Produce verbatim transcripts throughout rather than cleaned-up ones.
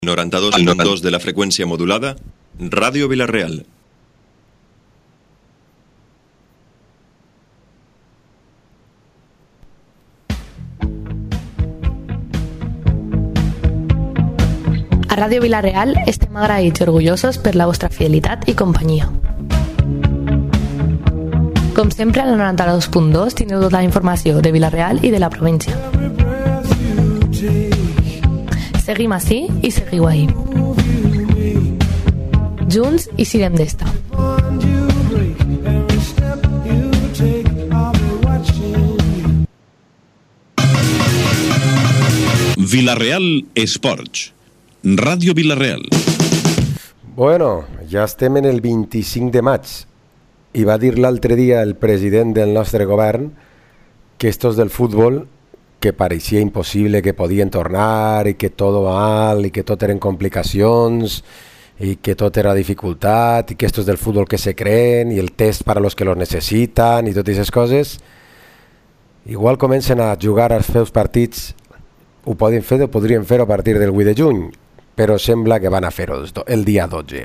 noranta-dos punt dos de la freqüència modulada, Ràdio Vila-real. A Ràdio Vila-real estem agraïts i orgullosos per la vostra fidelitat i companyia. Com sempre, al noranta-dos punt dos teniu tota la informació de Vila-real i de la província. Seguim ací i seguiu ahí. Junts i siguem d'esta. Vila-real Esports. Ràdio Vila-real. Bueno, ja estem en el vint-i-cinc de maig i va dir l'altre dia el president del nostre govern que estos del futbol, que pareixia impossible que podien tornar i que tot va mal i que tot eren complicacions i que tot era dificultat i que estos del futbol que se creen i el test para los que los necesitan i totes aquestes coses, igual comencen a jugar als seus partits, ho poden fer o podrien fer a partir del vuit de juny, però sembla que van a fer-ho el dia dotze.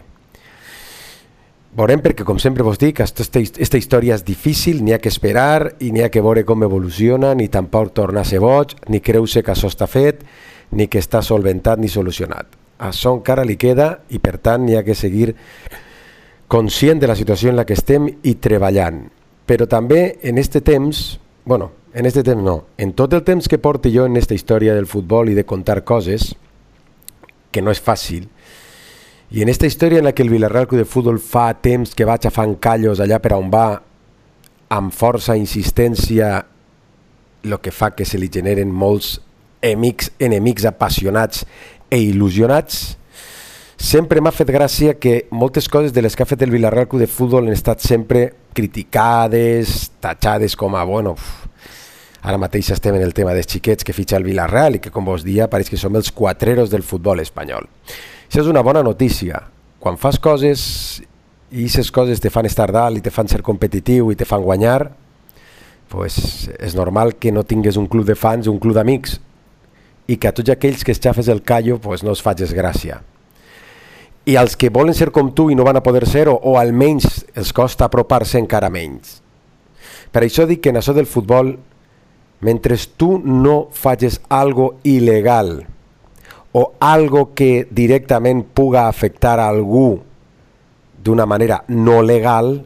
Veurem, perquè com sempre vos dic, aquesta història és difícil, n'hi ha que esperar i n'hi ha que veure com evoluciona, ni tampoc tornar a ser boig, ni creure que això està fet, ni que està solventat ni solucionat. Això encara li queda i per tant n'hi ha que seguir conscient de la situació en la que estem i treballant. Però també en este temps, bueno, en este temps no, en tot el temps que porti jo en esta història del futbol i de contar coses, que no és fàcil, i en esta història en la que el Vila-real Club de Futbol fa temps que vaig afant callos allà per on va, amb força i insistència, el que fa que se li generen molts amics, enemics apassionats e il·lusionats, sempre m'ha fet gràcia que moltes coses de les que ha fet el Vila-real Club de Futbol han estat sempre criticades, tatxades com a, bueno, uf, ara mateix estem en el tema dels xiquets que fitxa el Vila-real i que, com vos dia, pareix que som els quatreros del futbol espanyol. Això és una bona notícia. Quan fas coses i aquestes coses te fan estar dalt i te fan ser competitiu i te fan guanyar, pues és normal que no tingues un club de fans, un club d'amics, i que a tots aquells que es xafes el callo pues no es facis gràcia. I als que volen ser com tu i no van a poder ser, o, o almenys els costa apropar-se encara menys. Per això dic que en això del futbol, mentre tu no facis algo il·legal o algo que directament puga afectar a algú d'una manera no legal,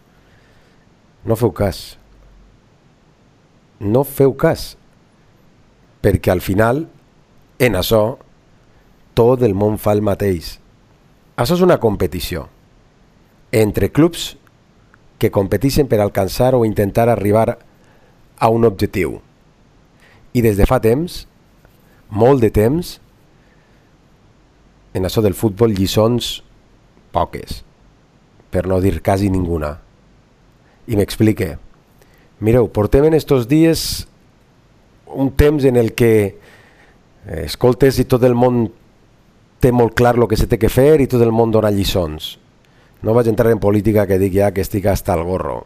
no feu cas. No feu cas. Perquè al final, en això, tot el món fa el mateix. Això és una competició entre clubs que competeixen per alcançar o intentar arribar a un objectiu. I des de fa temps, molt de temps, en això del futbol lliçons poques, per no dir quasi ninguna. I m'explique. Mireu, portem en estos dies un temps en el que escoltes i tot el món té molt clar el que se té que fer i tot el món dona lliçons. No vaig entrar en política que dic ja que estic hasta el gorro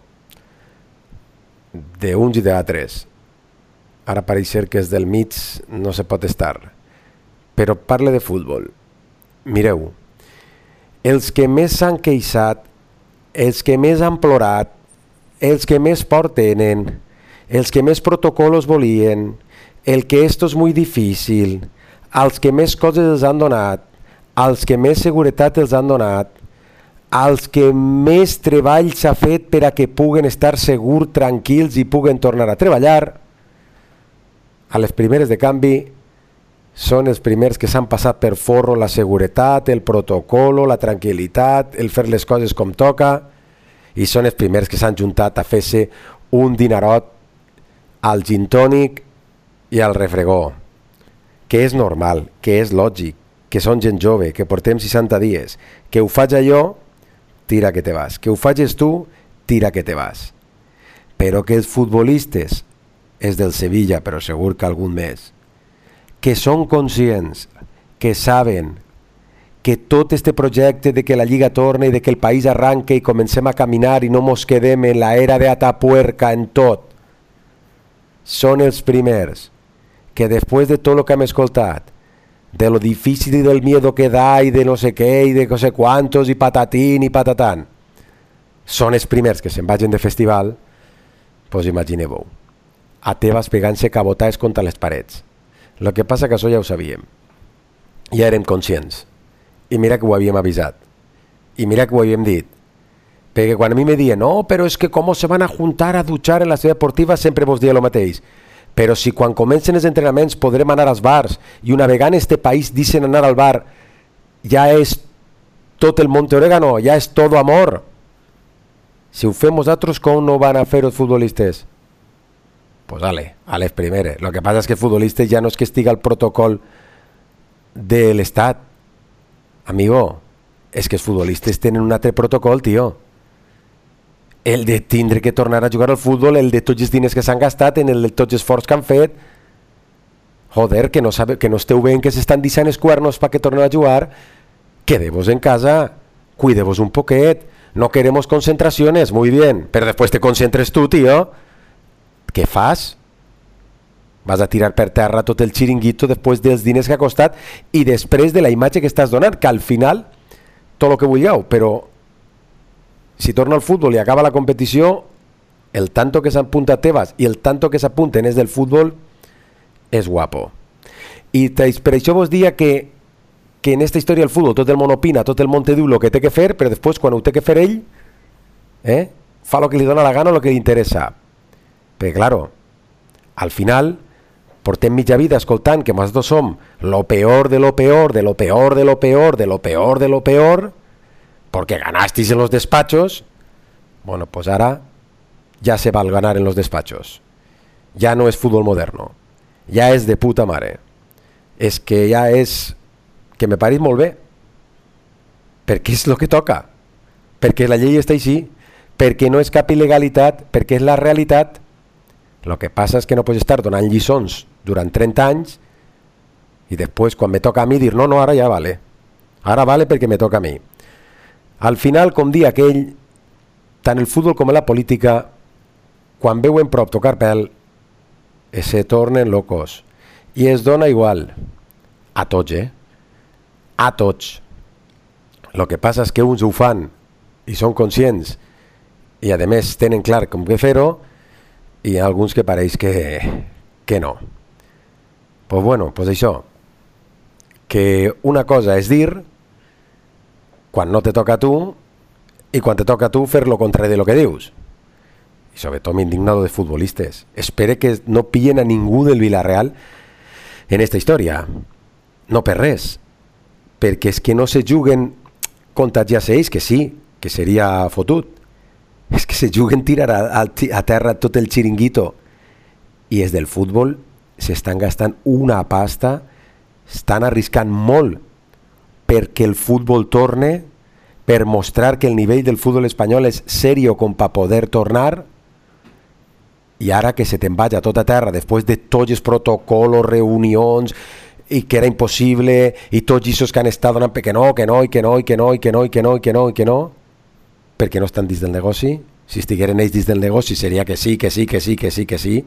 d'uns i d'altres. Ara pareix ser que és del mig, no se pot estar. Però parle de futbol. Mireu, els que més s'han queixat, els que més han plorat, els que més por tenen, els que més protocolos volien, el que esto és molt difícil, els que més coses els han donat, els que més seguretat els han donat, els que més treball s'ha fet per a que puguen estar segurs, tranquils i puguen tornar a treballar, a les primeres de canvi són els primers que s'han passat per forro la seguretat, el protocolo, la tranquil·litat, el fer les coses com toca, i són els primers que s'han juntat a fer-se un dinarot al gin tònic i al refregó, que és normal, que és lògic, que són gent jove, que portem seixanta dies, que ho faig jo, tira que te vas, que ho faig tu, tira que te vas. Però que els futbolistes, és del Sevilla, però segur que algun més, que són conscients, que saben que tot este projecte de que la Lliga torne i de que el país arranque i comencem a caminar i no mos quedem en la era de Atapuerca en tot, són els primers que després de tot el que hem escoltat, de lo difícil y del miedo que da i de no sé què i de no sé quantos i patatín i patatán, són els primers que se'n vagin de festival, pues imagineu-ho, a Tebas pegant-se cabotades contra les parets. El que passa que això ja ho sabíem, ja érem conscients, i mira que ho havíem avisat, i mira que ho havíem dit, perquè quan a mi me diuen, no, però és que com se van a juntar a dutxar en la ciutat deportiva, sempre vos dia el mateix. Però si quan comencen els entrenaments podrem anar als bars, i una vegada en este país dicen anar al bar, ja és tot el Monte Orégano, ja és tot amor. Si ho fem nosaltres, com no van a fer els futbolistes? Pues ale, a les primeres. Lo que passa és que els futbolistes ja no és que estiga el protocol de l'Estat. Amigo, és que els futbolistes tenen un altre protocol, tio. El de tindre que tornar a jugar al futbol, el de tots els diners que s'han gastat, en el de tots els esforços que han fet. Joder, que no, sabe, que no esteu veient que s'estan deixant els cuernos para que tornen a jugar. Quedeu-vos en casa, cuideu-vos un poquet, no queremos concentraciones, muy bien, pero después te concentres tu, tío. Què fas? Vas a tirar per terra tot el xiringuito després dels diners que ha costat i després de la imatge que estàs donant, que al final, tot el que vulgueu, però si torna al futbol i acaba la competició, el tanto que s'apunta a Tebas i el tanto que s'apunten és del futbol, és guapo. I per això vos dia que, que en esta història del futbol tot el món opina, tot el món te diu el que té que fer, però després quan ho té que fer ell, eh, fa el que li dona la gana o el que li interessa. Perquè, claro, al final portem mitja vida escoltant que nosaltres som lo peor de lo peor, de lo peor, de lo peor, de lo peor, de lo peor, porque ganasteis en los despachos. Bueno, pues ahora ya se va a ganar en los despachos. Ya no es fútbol moderno. Ja és de puta mare. És que ja és... que me pareix molt bé. Perquè és el que toca. Perquè la llei està així. Perquè no és cap il·legalitat. Perquè és la realitat. El que passa és que no pots estar donant lliçons durant trenta anys i després quan me toca a mi dir no, no, ara ja vale. Ara vale perquè me toca a mi. Al final, com dia aquell, tant el futbol com la política, quan veuen prop tocar pèl, se tornen locos. I es dona igual. A tots, eh? A tots. El que passa és que uns ho fan i són conscients i a més tenen clar com que fer-ho i hi ha alguns que pareix que, que no. Pues bueno, pues això. Que una cosa és dir quan no te toca a tu i quan te toca a tu fer lo contrari de lo que dius. I sobretot m'indignado de futbolistes. Espere que no pillen a ningú del Villarreal en esta història. No per res. Perquè és que no se juguen contagiar-se ells, que sí, que seria fotut. És que se juguen tirar a, a, a terra tot el xiringuito. I és del futbol s'estan gastant una pasta, estan arriscant molt perquè el futbol torne, per mostrar que el nivell del futbol espanyol és serio com per poder tornar, i ara que se te'n vaja tot a terra després de tots els protocols, reunions, i que era impossible, i tots aquests que han estat donant que no, que no, i que no, i que no, i que no, i que no, i que no, i que no, perquè no estan dins del negoci. Si estigueren ells dins del negoci seria que sí, que sí, que sí, que sí, que sí.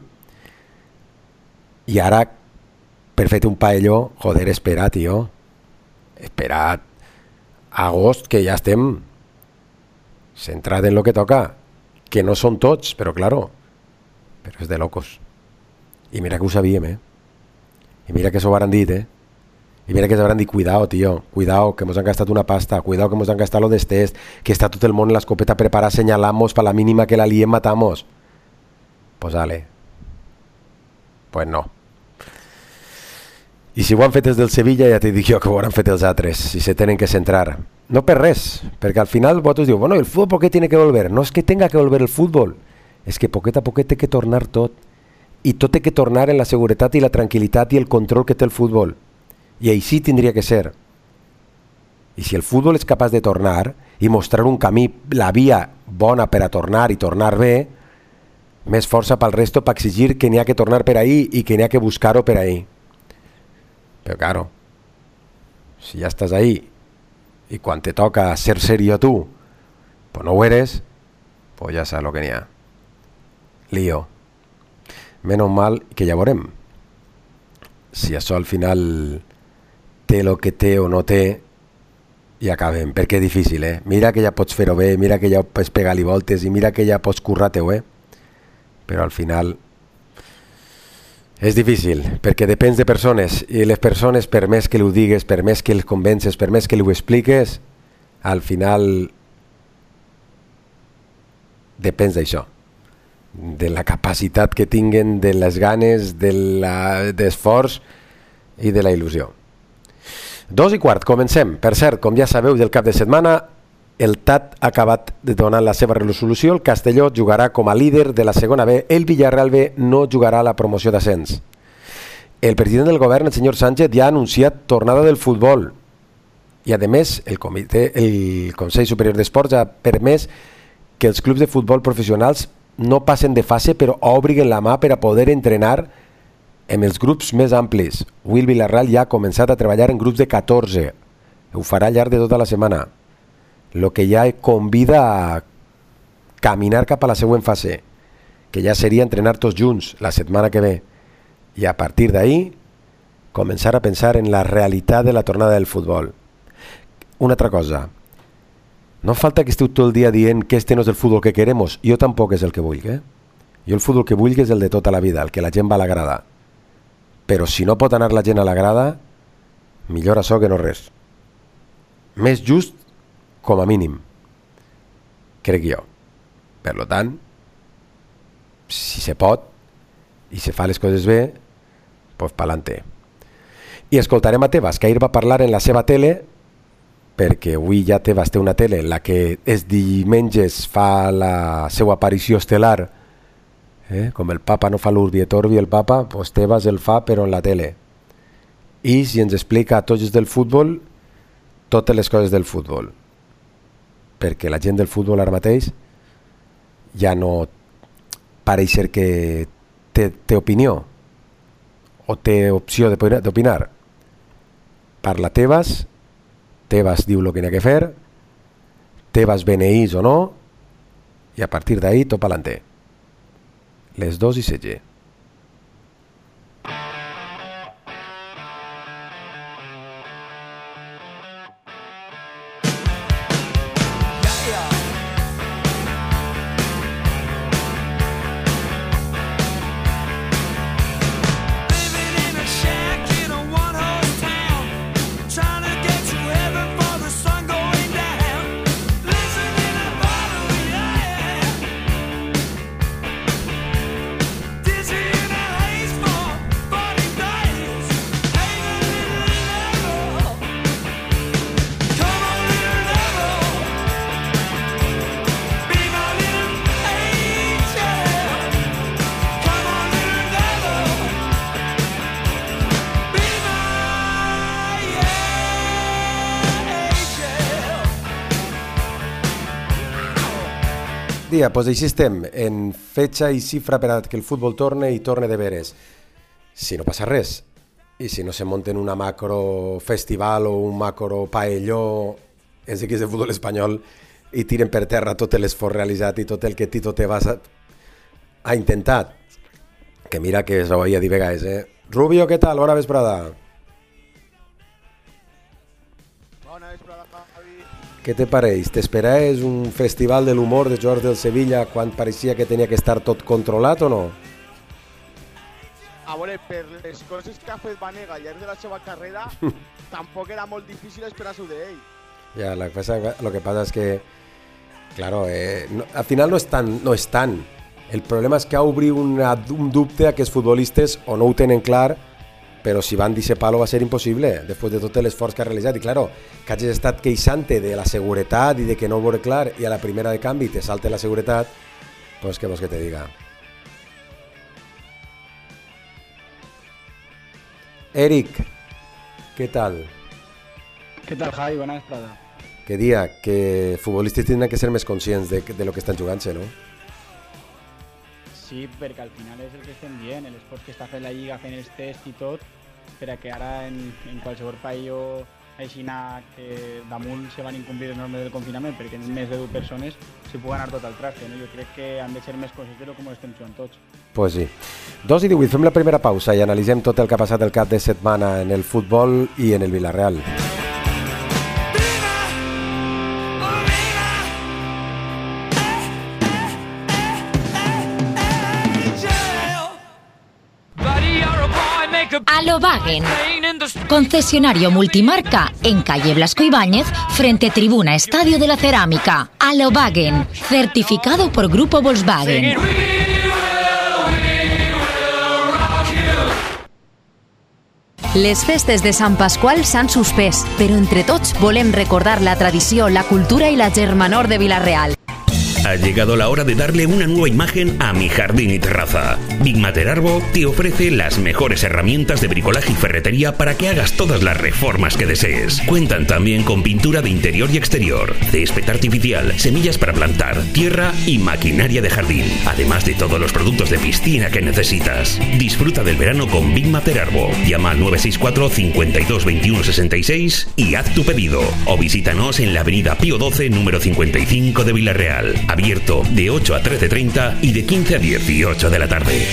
I ara, per fer-te un paelló, joder, espera, tio. Espera agost, que ja estem centrats en lo que toca. Que no són tots, però claro, però és de locos. I mira que ho sabíem, eh? I mira que s'ho hauran dit, eh? I mira que s'hauran dit, cuidao, tio, cuidao, que mos han gastat una pasta, cuidao que mos han gastat lo d'estès, que està tot el món en l'escopeta preparat, senyalamos, pa la mínima que la liem, matamos. Pues dale. Pues no. I si ho han fet els del Sevilla, ja t'he dit jo que ho hauran fet els altres, si se tenen que centrar. No per res, perquè al final vosaltres diu, bueno, el fútbol ¿por qué tiene que volver? No és que tenga que volver el fútbol, és que poquet a poquet té que tornar tot. I tot té que tornar en la seguretat i la tranquil·litat i el control que té el futbol. I així tindria que ser. I si el futbol és capaç de tornar i mostrar un camí, la via bona per a tornar i tornar bé, més força pel resto per exigir que n'hi ha que tornar per ahí i que n'hi ha que buscar-ho per ahí. Però claro, si ja estàs ahí i quan te toca ser serio tu, pues no ho eres, pues ja saps lo que n'hi ha. Lío. Menos mal que ja veurem si això al final té el que té o no té i acabem, perquè és difícil, eh? Mira que ja pots fer-ho bé, mira que ja pots pegar-li voltes i mira que ja pots currar-te-ho, eh? Però al final és difícil, perquè depèn de persones i les persones, per més que ho digues, per més que els convences, per més que ho expliques, al final depèn d'això, de la capacitat que tinguen, de les ganes, de l'esforç i de la il·lusió. Dos i quart, comencem. Per cert, com ja sabeu del cap de setmana, el T A T ha acabat de donar la seva resolució, el Castelló jugarà com a líder de la segona B, el Villarreal B no jugarà la promoció d'ascens. El president del govern, el senyor Sánchez, ja ha anunciat tornada del futbol i a més el, comitè, el Consell Superior d'Esports ha permès que els clubs de futbol professionals no passen de fase però obriguen la mà per a poder entrenar amb els grups més amplis. Avui el Villarreal ja ha començat a treballar en grups de catorze. Ho farà al llarg de tota la setmana. El que ja convida a caminar cap a la següent fase, que ja seria entrenar tots junts la setmana que ve. I a partir d'ahí començar a pensar en la realitat de la tornada del futbol. Una altra cosa. No falta que esteu tot el dia dient que este no és el futbol que queremos. Jo tampoc és el que vull, eh? Jo el futbol que vull és el de tota la vida, el que la gent va a la grada. Però si no pot anar la gent a la grada, millor això que no res. Més just, com a mínim. Crec jo. Per tant, si se pot i se fa les coses bé, doncs pa'lante. I escoltarem a Tebas, que ahir va parlar en la seva tele, perquè avui ja Tebas té una tele en la que els diumenges fa la seva aparició estel·lar, eh? Com el papa no fa l'Urbi et Orbi el papa, doncs Tebas el fa però en la tele. I si ens explica a tots del futbol totes les coses del futbol, perquè la gent del futbol ara mateix ja no pareix ser que té, té opinió o té opció d'opinar. Parla Tebas, Tebas diu el que n'hi ha que fer, Tebas beneís o no, i a partir d'ahí tot pa'lante. Les dos i setge. Dia, doncs així estem, en fetge i xifra per a que el futbol torne i torne de veres. Si no passa res, i si no se munten una macro festival o un macro paelló els equips de futbol espanyol i tiren per terra tot l'esforç realitzat i tot el que Tito Tebas ha, ha intentat. Que mira que s'ho veia dir vegades, eh? Rubio, què tal? Bona vesprada. Bona vesprada, Javi. Què te pareix? T'esperaves un festival de l'humor de jugadors del Sevilla quan pareixia que tenia que estar tot controlat o no? A veure, per les coses que ha fet Vanega al llarg de la seva carrera, tampoc era molt difícil esperar-s'ho d'ell. Ja, lo que pasa, lo que pasa es que, claro, eh, no, al final no és tan, no és tant. El problema és que ha obrit una, un dubte a que els futbolistes o no ho tenen clar, però si van dir palo va ser impossible, després de tot l'esforç que ha realitzat. I claro, que hagis estat queixant-te de la seguretat i de que no ho veure clar i a la primera de canvi te salte la seguretat, pues què vols que te diga? Eric, què tal? Què tal, Javi? Bona vesprada. Que dia, que futbolistes tindran que ser més conscients de, de lo que estan jugant-se, no? Sí, perquè al final és el que estem dient, l'esforç que està fent la Lliga fent els tests i tot, per a que ara en, en qualsevol país així que damunt se van incomplir les normes del confinament perquè més de dues persones se puguen anar tot al traste, no? Jo crec que han de ser més conscients de com ho estem jugant tots. Pues sí. dos i divuit, fem la primera pausa i analitzem tot el que ha passat el cap de setmana en el futbol i en el Villarreal. Alobagen, concesionario multimarca en calle Blasco Ibáñez, frente Tribuna Estadio de la Cerámica. Alobagen, certificado por Grupo Volkswagen. Les festes de Sant Pasqual s'han suspès, però entre tots volem recordar la tradició, la cultura i la germanor de Vila-real. Ha llegado la hora de darle una nueva imagen a mi jardín y terraza. Big Mater Arbo te ofrece las mejores herramientas de bricolaje y ferretería para que hagas todas las reformas que desees. Cuentan también con pintura de interior y exterior, césped artificial, semillas para plantar, tierra y maquinaria de jardín, además de todos los productos de piscina que necesitas. Disfruta del verano con Big Mater Arbo. Llama al nueve seis cuatro, cincuenta y dos, veintiuno sesenta y seis y haz tu pedido. O visítanos en la avenida Pío doce, número cincuenta y cinco de Vila-real. Abierto de ocho a trece treinta y de quince a dieciocho de la tarde.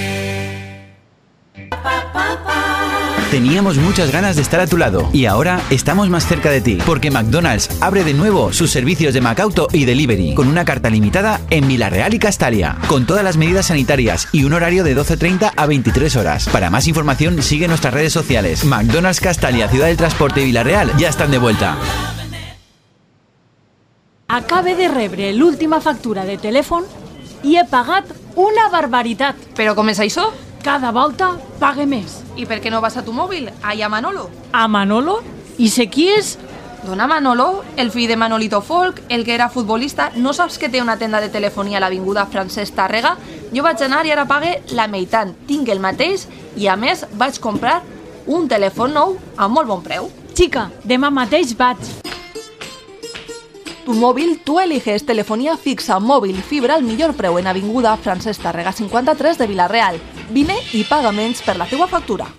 Teníamos muchas ganas de estar a tu lado y ahora estamos más cerca de ti porque McDonald's abre de nuevo sus servicios de McAuto y Delivery con una carta limitada en Vila-real y Castalia, con todas las medidas sanitarias y un horario de doce treinta a veintitrés horas. Para más información sigue nuestras redes sociales. McDonald's Castalia, Ciudad del Transporte y Vila-real ya están de vuelta. Acabe de rebre l'última factura de telèfon i he pagat una barbaritat. Però com és això? Cada volta pague més. I per què no vas a tu mòbil? Allà a Manolo. A Manolo? I sé qui és? Dona Manolo, el fill de Manolito Folk, el que era futbolista. No saps que té una tenda de telefonia a l'avinguda Francesc Tàrrega? Jo vaig anar i ara pague la meitat. Tinc el mateix i a més vaig comprar un telèfon nou a molt bon preu. Xica, demà mateix vaig. Tu móvil, tú eliges telefonía fixa, móvil, fibra al millor preu en avinguda Francesc Tàrrega cinquanta-tres de Vila-real. Vine i paga menys per la teua factura.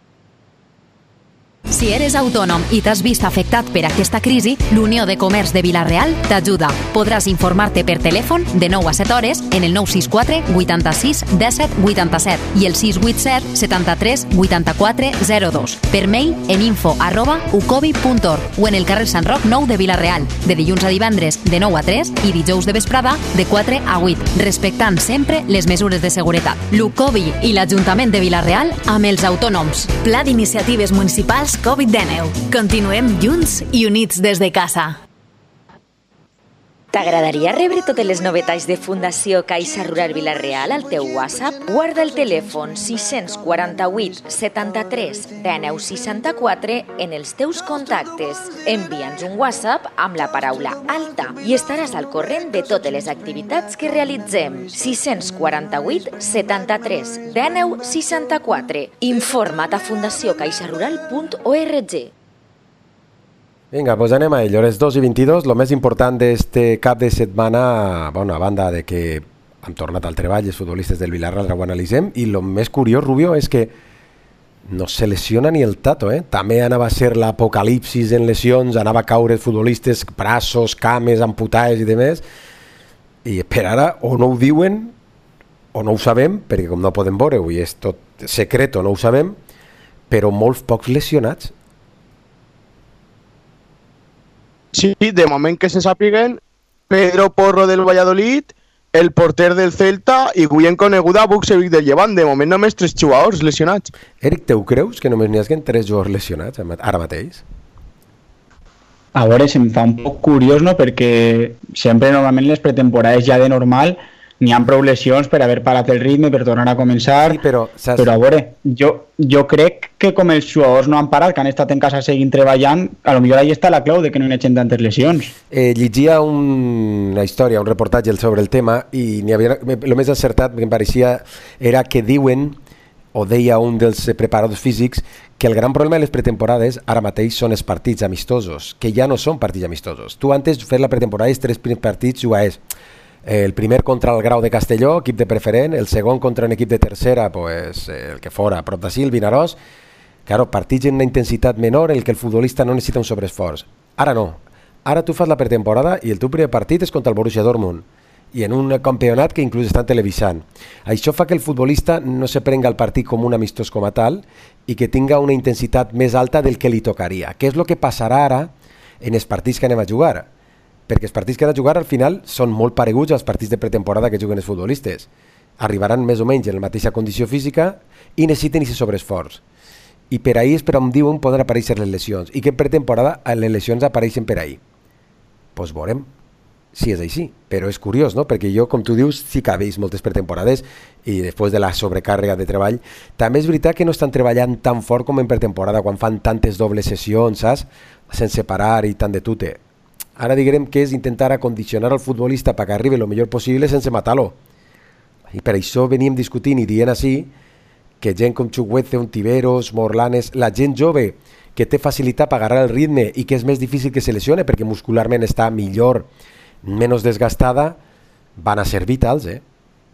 Si eres autònom i t'has vist afectat per aquesta crisi, l'Unió de Comerç de Vila-real t'ajuda. Podràs informar-te per telèfon de nou a set hores en el nou sis quatre, vuitanta-sis, disset, vuitanta-set i el sis vuit set, setanta-tres, vuitanta-quatre, zero dos. Per mail en info arroba ucobi punt org o en el carrer Sant Roc nou de Vila-real, de dilluns a divendres de nou a tres i dijous de vesprada de quatre a vuit, respectant sempre les mesures de seguretat. L'Ucobi i l'Ajuntament de Vila-real amb els autònoms. Pla d'iniciatives municipals covid dinou. Continuem junts i units des de casa. T'agradaria rebre totes les novetats de Fundació Caixa Rural Vila-real al teu WhatsApp? Guarda el telèfon sis quaranta-vuit, setanta-tres, dinou, seixanta-quatre en els teus contactes. Envia'ns un WhatsApp amb la paraula alta i estaràs al corrent de totes les activitats que realitzem. sis quaranta-vuit, setanta-tres, dinou, seixanta-quatre. Informa't a fundació caixa rural punt org. Vinga, doncs anem a ello. Les dos i vint-i-dos, el més important d'este cap de setmana, bueno, a banda de que han tornat al treball els futbolistes del Villarreal, ho analitzem, i el més curiós, Rubio, és que no se lesiona ni el Tato, eh? També anava a ser l'apocalipsis en lesions, anava a caure futbolistes, braços, cames, amputades i demés, i per ara o no ho diuen o no ho sabem, perquè com no podem veure-ho i és tot secret o no ho sabem, però molts pocs lesionats. Sí, de moment que se sàpiguen, Pedro Porro del Valladolid, el porter del Celta i Guillem Coneguda, Buxevic del Llevant. De moment només tres jugadors lesionats. Eric, teu creus que només n'hi hagin tres jugadors lesionats ara mateix? A veure, se'm fa un poc curiós, no?, perquè sempre normalment les pretemporades ja de normal n'hi ha prou lesions per haver parat el ritme, per tornar a començar, sí, però, saps... però a veure, jo, jo crec que com els jugadors no han parat, que han estat en casa seguint treballant, a lo millor ahí està la clau de que no hi hagi tantes lesions. Eh, llegia un, una història, un reportatge sobre el tema, i n'hi havia, el més acertat que em pareixia era que diuen, o deia un dels preparadors físics, que el gran problema de les pretemporades ara mateix són els partits amistosos, que ja no són partits amistosos. Tu antes fer la pretemporada els tres primers partits jugaves el primer contra el Grau de Castelló, equip de preferent, el segon contra un equip de tercera, pues, el que fora, prop d'ací, el Vinaròs. Claro, partits en una intensitat menor, el que el futbolista no necessita un sobreesforç. Ara no. Ara tu fas la pretemporada i el teu primer partit és contra el Borussia Dortmund. i en un campionat que inclús estan televisant. Això fa que el futbolista no se prenga el partit com un amistós com a tal i que tinga una intensitat més alta del que li tocaria. Què és el que passarà ara en els partits que anem a jugar? Perquè els partits que anem a jugar al final són molt pareguts als partits de pretemporada que juguen els futbolistes. Arribaran més o menys en la mateixa condició física i necessiten aquest sobreesforç. I per ahir és per on diuen poden aparèixer les lesions. I que en pretemporada les lesions apareixen per ahir. Doncs veurem si és així, però és curiós, no? Perquè jo, com tu dius, sí que he vist moltes pretemporades i després de la sobrecàrrega de treball. També és veritat que no estan treballant tan fort com en pretemporada, quan fan tantes dobles sessions, saps? Sense parar i tant de tute. Ara diguem que és intentar acondicionar el futbolista perquè arribi el millor possible sense matar-lo. I per això veníem discutint i dient així que gent com Chukwueze, Ontiveros, Morlanes, la gent jove que té facilitat per agarrar el ritme i que és més difícil que se lesione perquè muscularment està millor, menys desgastada, van a ser vitals, eh?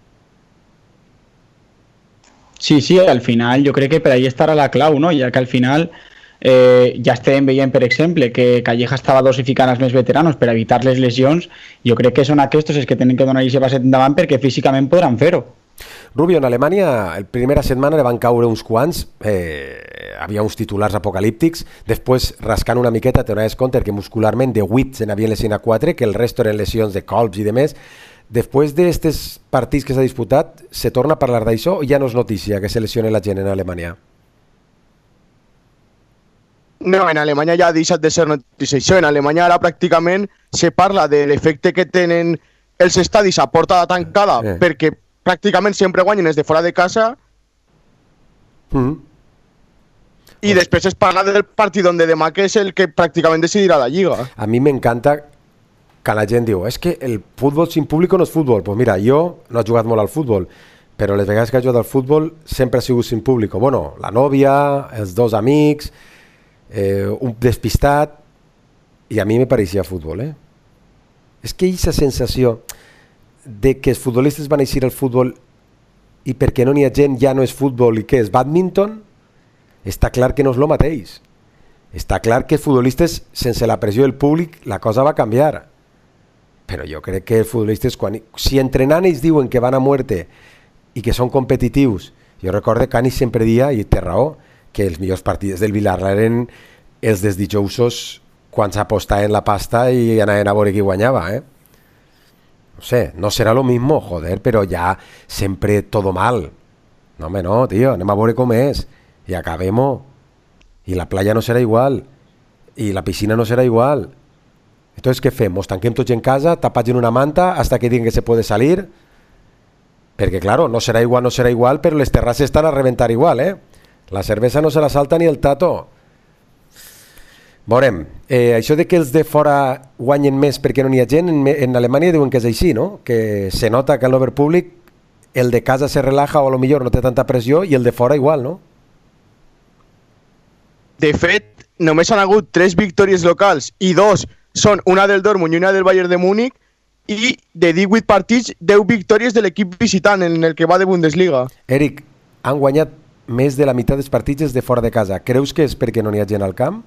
Sí, sí, al final jo crec que per ahí estarà la clau, no? Ja que al final eh, ja estem veient, per exemple, que Calleja estava dosificant els més veteranos per evitar les lesions. Jo crec que són aquests els que tenen que donar aquest passet endavant perquè físicament podran fer-ho. Rubio, en Alemanya, la primera setmana li van caure uns quants, eh, havia uns titulars apocalíptics, després rascant una miqueta te n'aves compte que muscularment de vuit se n'havien lesionat quatre, que el resto eren lesions de colps i de més. Després d'aquests partits que s'ha disputat, se torna a parlar d'això o ja no és notícia que se lesione la gent en Alemanya? No, en Alemanya ja ha deixat de ser notícia això. En Alemanya ara pràcticament se parla de l'efecte que tenen els estadis a porta tancada eh. perquè pràcticament sempre guanyen els de fora de casa mm. i després es parla del partit on de demà que és el que pràcticament decidirà la Lliga. A mi m'encanta que la gent diu, és que el futbol sin público no és futbol. Pues mira, jo no he jugat molt al futbol, però les vegades que he jugat al futbol sempre ha sigut sin público. Bueno, la nòvia, els dos amics, eh, un despistat, i a mi me pareixia futbol, eh? És que aquesta sensació de que els futbolistes van eixir al futbol i perquè no n'hi ha gent ja no és futbol i què és badminton, està clar que no és el mateix. Està clar que els futbolistes, sense la pressió del públic, la cosa va canviar. Però jo crec que els futbolistes, quan, si entrenant ells diuen que van a muerte i que són competitius, jo recordo que Cani sempre dia, i té raó, que els millors partits del Villarreal eren els dels dijousos quan s'apostaven la pasta i anaven a veure qui guanyava, eh? No sé, no serà lo mismo, joder, però ja sempre todo mal. No, home, no, tío, anem a veure com és i acabem-ho. I la playa no serà igual i la piscina no serà igual. Entonces, què fem? Ens tanquem tots en casa, tapats en una manta hasta que digan que se puede salir? Perquè, claro, no serà igual, no serà igual, però les terrasses estan a reventar igual, eh? La cervesa no se la salta ni el tato. Veurem, eh, això de que els de fora guanyen més perquè no n'hi ha gent, en, en Alemanya diuen que és així, no? Que se nota que l'over públic, el de casa se relaja o a lo millor no té tanta pressió i el de fora igual, no? De fet, només han hagut tres victòries locals i dos són una del Dortmund i una del Bayern de Múnich i de divuit partits, deu victòries de l'equip visitant en el que va de Bundesliga. Eric, han guanyat més de la meitat dels partits de fora de casa. Creus que és perquè no n'hi ha gent al camp?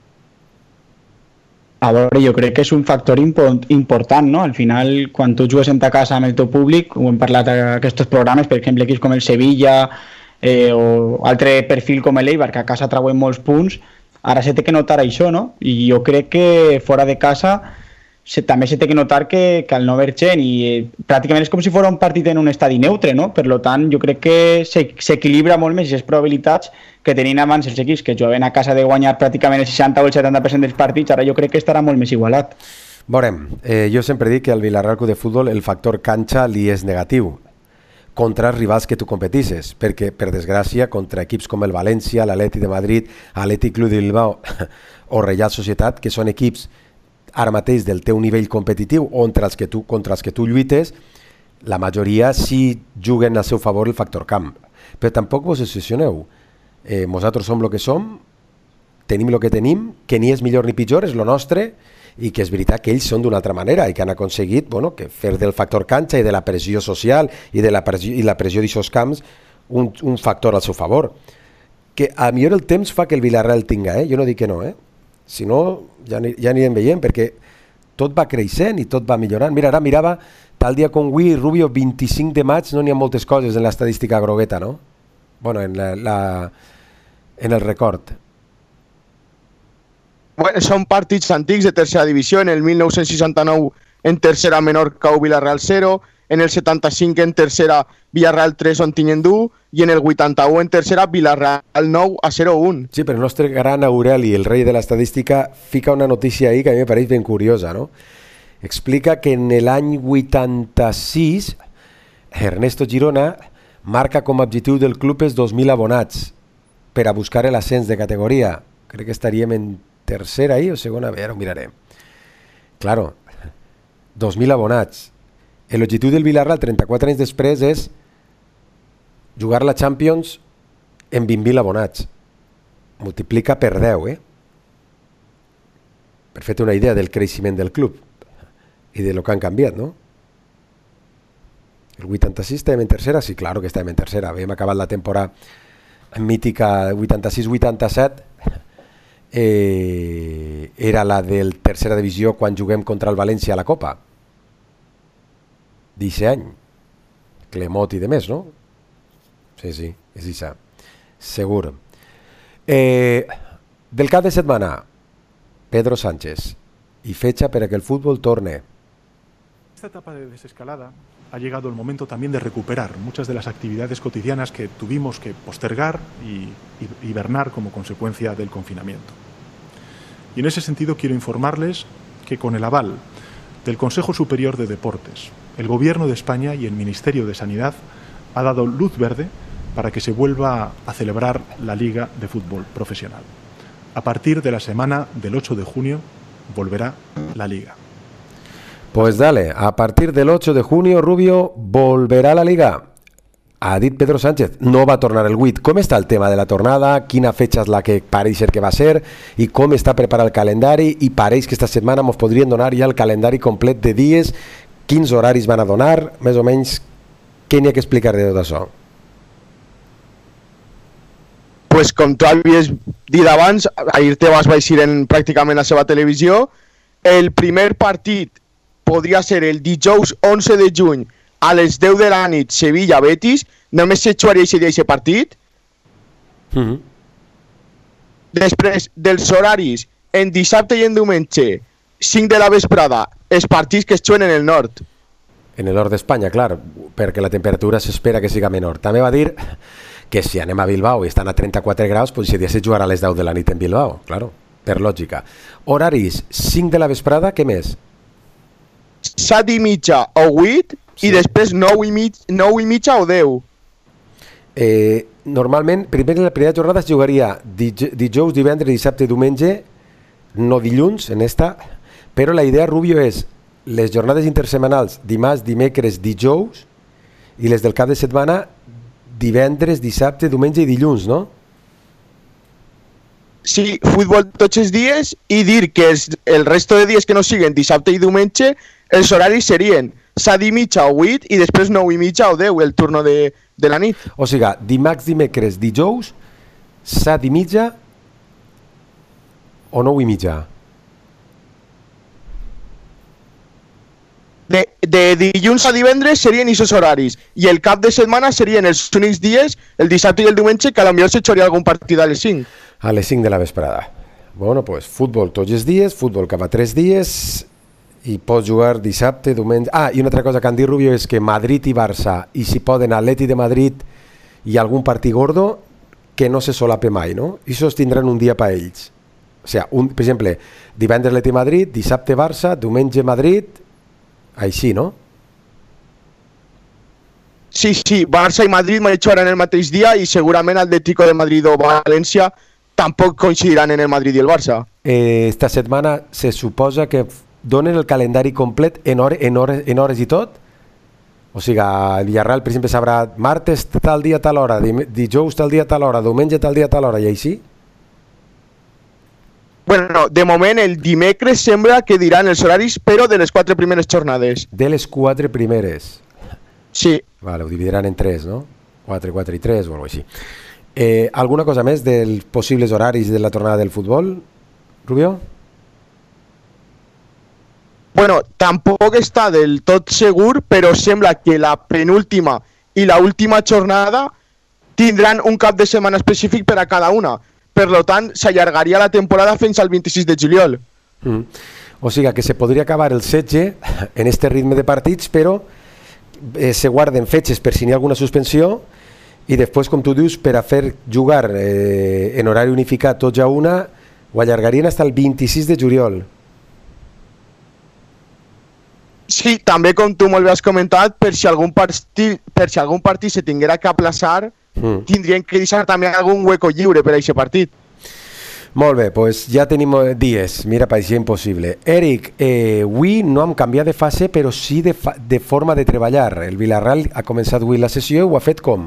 A veure, jo crec que és un factor impo- important, no? Al final, quan tu jugues en ta casa amb el teu públic, ho hem parlat a aquests programes, per exemple, equips com el Sevilla eh, o altre perfil com l'Eibar, que a casa trauen molts punts, ara se té que notar això, no? I jo crec que fora de casa se, també se té que notar que, que al no haver gent i eh, pràcticament és com si fos un partit en un estadi neutre, no? Per tant, jo crec que s'equilibra molt més les probabilitats que tenien abans els equips que jugaven a casa de guanyar pràcticament el seixanta o el setanta per cent dels partits, ara jo crec que estarà molt més igualat. Veurem, eh, jo sempre dic que al Villarreal Club de Futbol el factor canxa li és negatiu contra els rivals que tu competisses, perquè, per desgràcia, contra equips com el València, l'Atleti de Madrid, Atlètic Club de Bilbao o Reial Societat, que són equips ara mateix del teu nivell competitiu o contra els que tu, contra els que tu lluites, la majoria sí juguen al seu favor el factor camp. Però tampoc vos obsessioneu. Eh, nosaltres som el que som, tenim el que tenim, que ni és millor ni pitjor, és el nostre, i que és veritat que ells són d'una altra manera i que han aconseguit bueno, que fer del factor canxa i de la pressió social i de la pressió, i la pressió d'aquests camps un, un factor al seu favor. Que a millor el temps fa que el Villarreal tinga, eh? Jo no dic que no, eh? Si no, ja, ja anirem veient, perquè tot va creixent i tot va millorant. Mira, ara mirava, tal dia com avui, Rubio, vint-i-cinc de maig, no n'hi ha moltes coses en l'estadística grogueta, no? Bueno, en, la, la, en el record. Bueno, són partits antics de tercera divisió. En el mil nou-cents seixanta-nou en tercera Menorca u Villarreal zero, en el setanta-cinc en tercera Villarreal tres Ontinyent u i en el vuitanta-u en tercera Villarreal nou a zero un. Sí, però el nostre gran Aureli, el rei de l'estadística, fica una notícia ahí que a mi me pareix ben curiosa, no? Explica que en l'any vuitanta-sis Ernesto Girona marca com a objectiu del club els dos mil abonats per a buscar l'ascens de categoria. Crec que estaríem en tercera ahí o segona, a veure, ho mirarem. Claro, dos mil abonats. L'objectiu del Villarreal trenta-quatre anys després és jugar la Champions en vint mil abonats. Multiplica per deu, eh? Per fer-te una idea del creixement del club i de lo que han canviat, no? El vuitanta-sis estàvem en tercera? Sí, claro que estàvem en tercera. Havíem acabat la temporada mítica vuitanta-sis vuitanta-set. Eh, era la del tercera divisió quan juguem contra el València a la Copa. D'eixe any. Clemot i de més, no? Sí, sí, és això. Segur. Eh, del cap de setmana, Pedro Sánchez. Y fecha para que el fútbol torne. Esta etapa de desescalada ha llegado el momento también de recuperar muchas de las actividades cotidianas que tuvimos que postergar y, y hibernar como consecuencia del confinamiento. Y en ese sentido quiero informarles que con el aval del Consejo Superior de Deportes, el Gobierno de España y el Ministerio de Sanidad ha dado luz verde para que se vuelva a celebrar la Liga de Fútbol Profesional. A partir de la semana del ocho de junio volverá la Liga. Pues dale, a partir del ocho de junio, Rubio, volverà la Liga. Ha dit Pedro Sánchez, no va tornar el vuit. Com està el tema de la tornada? Quina fetxa és la que pareix ser que va ser? I com està preparat el calendari? I pareix que esta setmana ens podrien donar ja el calendari complet de dies. Quins horaris van a donar? Més o menys, què n'hi ha que explicar de tot això? Pues com tu havies dit abans, ahir te vas vaixir en pràcticament la seva televisió, el primer partit podria ser el dijous onze de juny a les deu de la nit, Sevilla-Betis. Només se jugaria aquest partit. Mm-hmm. Després dels horaris, en dissabte i en diumenge, cinc de la vesprada, els partits que es juguen en el nord. En el nord d'Espanya, clar, perquè la temperatura s'espera que siga menor. També va dir que si anem a Bilbao i estan a trenta-quatre graus, pues seria jugar a les deu de la nit en Bilbao, claro, per lògica. Horaris, cinc de la vesprada, què més? set i mitja o vuit, sí. I després nou i, mig, nou i mitja o deu. Eh, normalment, primer en la primera jornada es jugaria dijous, divendres, dissabte, diumenge, no dilluns, en esta, però la idea, Rubio, és les jornades intersemanals, dimarts, dimecres, dijous, i les del cap de setmana, divendres, dissabte, diumenge i dilluns, no? Sí, futbol tots els dies i dir que els, el resto de dies que no siguen dissabte i diumenge, els horaris serien set i mitja o vuit i després nou i mitja o deu, el turno de, de la nit. O sigui, dimarts, dimecres, dijous, set i mitja o nou i mitja? De, de dilluns a divendres serien aquests horaris i el cap de setmana serien els únics dies, el dissabte i el diumenge, que potser se xuaria algun partit a les cinc. A les cinc de la vesprada. Bueno, pues futbol tots els dies, futbol cap a tres dies i pots jugar dissabte, diumenge... Ah, i una altra cosa que han dit, Rubio, és que Madrid i Barça, i si poden Atleti de Madrid i algun partit gordo, que no se solape mai, no? I això tindran un dia per ells. O sigui, un, per exemple, divendres Atleti Madrid, dissabte Barça, diumenge Madrid, així, no? Sí, sí, Barça i Madrid mai jugaran el mateix dia i segurament Atlético de Madrid o València tampoc coincidiran en el Madrid i el Barça. Eh, esta setmana se suposa que donen el calendari complet en, hore, en, hores, en hores i tot? O sigui, el Villarreal, per exemple, sabrà martes tal dia tal hora, dijous tal dia tal hora, diumenge tal dia tal hora, i així? Bueno, de moment el dimecres sembla que diran els horaris, però de les quatre primeres jornades. De les quatre primeres? Sí. Vale, ho dividiran en tres, no? quatre, quatre i tres o alguna cosa així. Eh, alguna cosa més dels possibles horaris de la tornada del futbol, Rubio? bueno, tampoc està del tot segur, però sembla que la penúltima i la última jornada tindran un cap de setmana específic per a cada una. Per tant, s'allargaria la temporada fins al vint-i-sis de juliol. Mm. O sigui que se podria acabar el setge en este ritme de partits, però eh, se guarden fetges per si n'hi ha alguna suspensió i després, com tu dius, per a fer jugar eh, en horari unificat tots a una, ho allargarien fins al vint-i-sis de juliol. Sí, també com tu molt bé has comentat, per si algun partit, per si algun partit se tinguera que aplaçar, mm. tindrien que deixar també algun hueco lliure per a aquest partit. Molt bé, doncs ja tenim dies, mira, pareixia impossible. Eric, eh, avui no hem canviat de fase, però sí de, fa de forma de treballar. El Villarreal ha començat avui la sessió i ho ha fet com?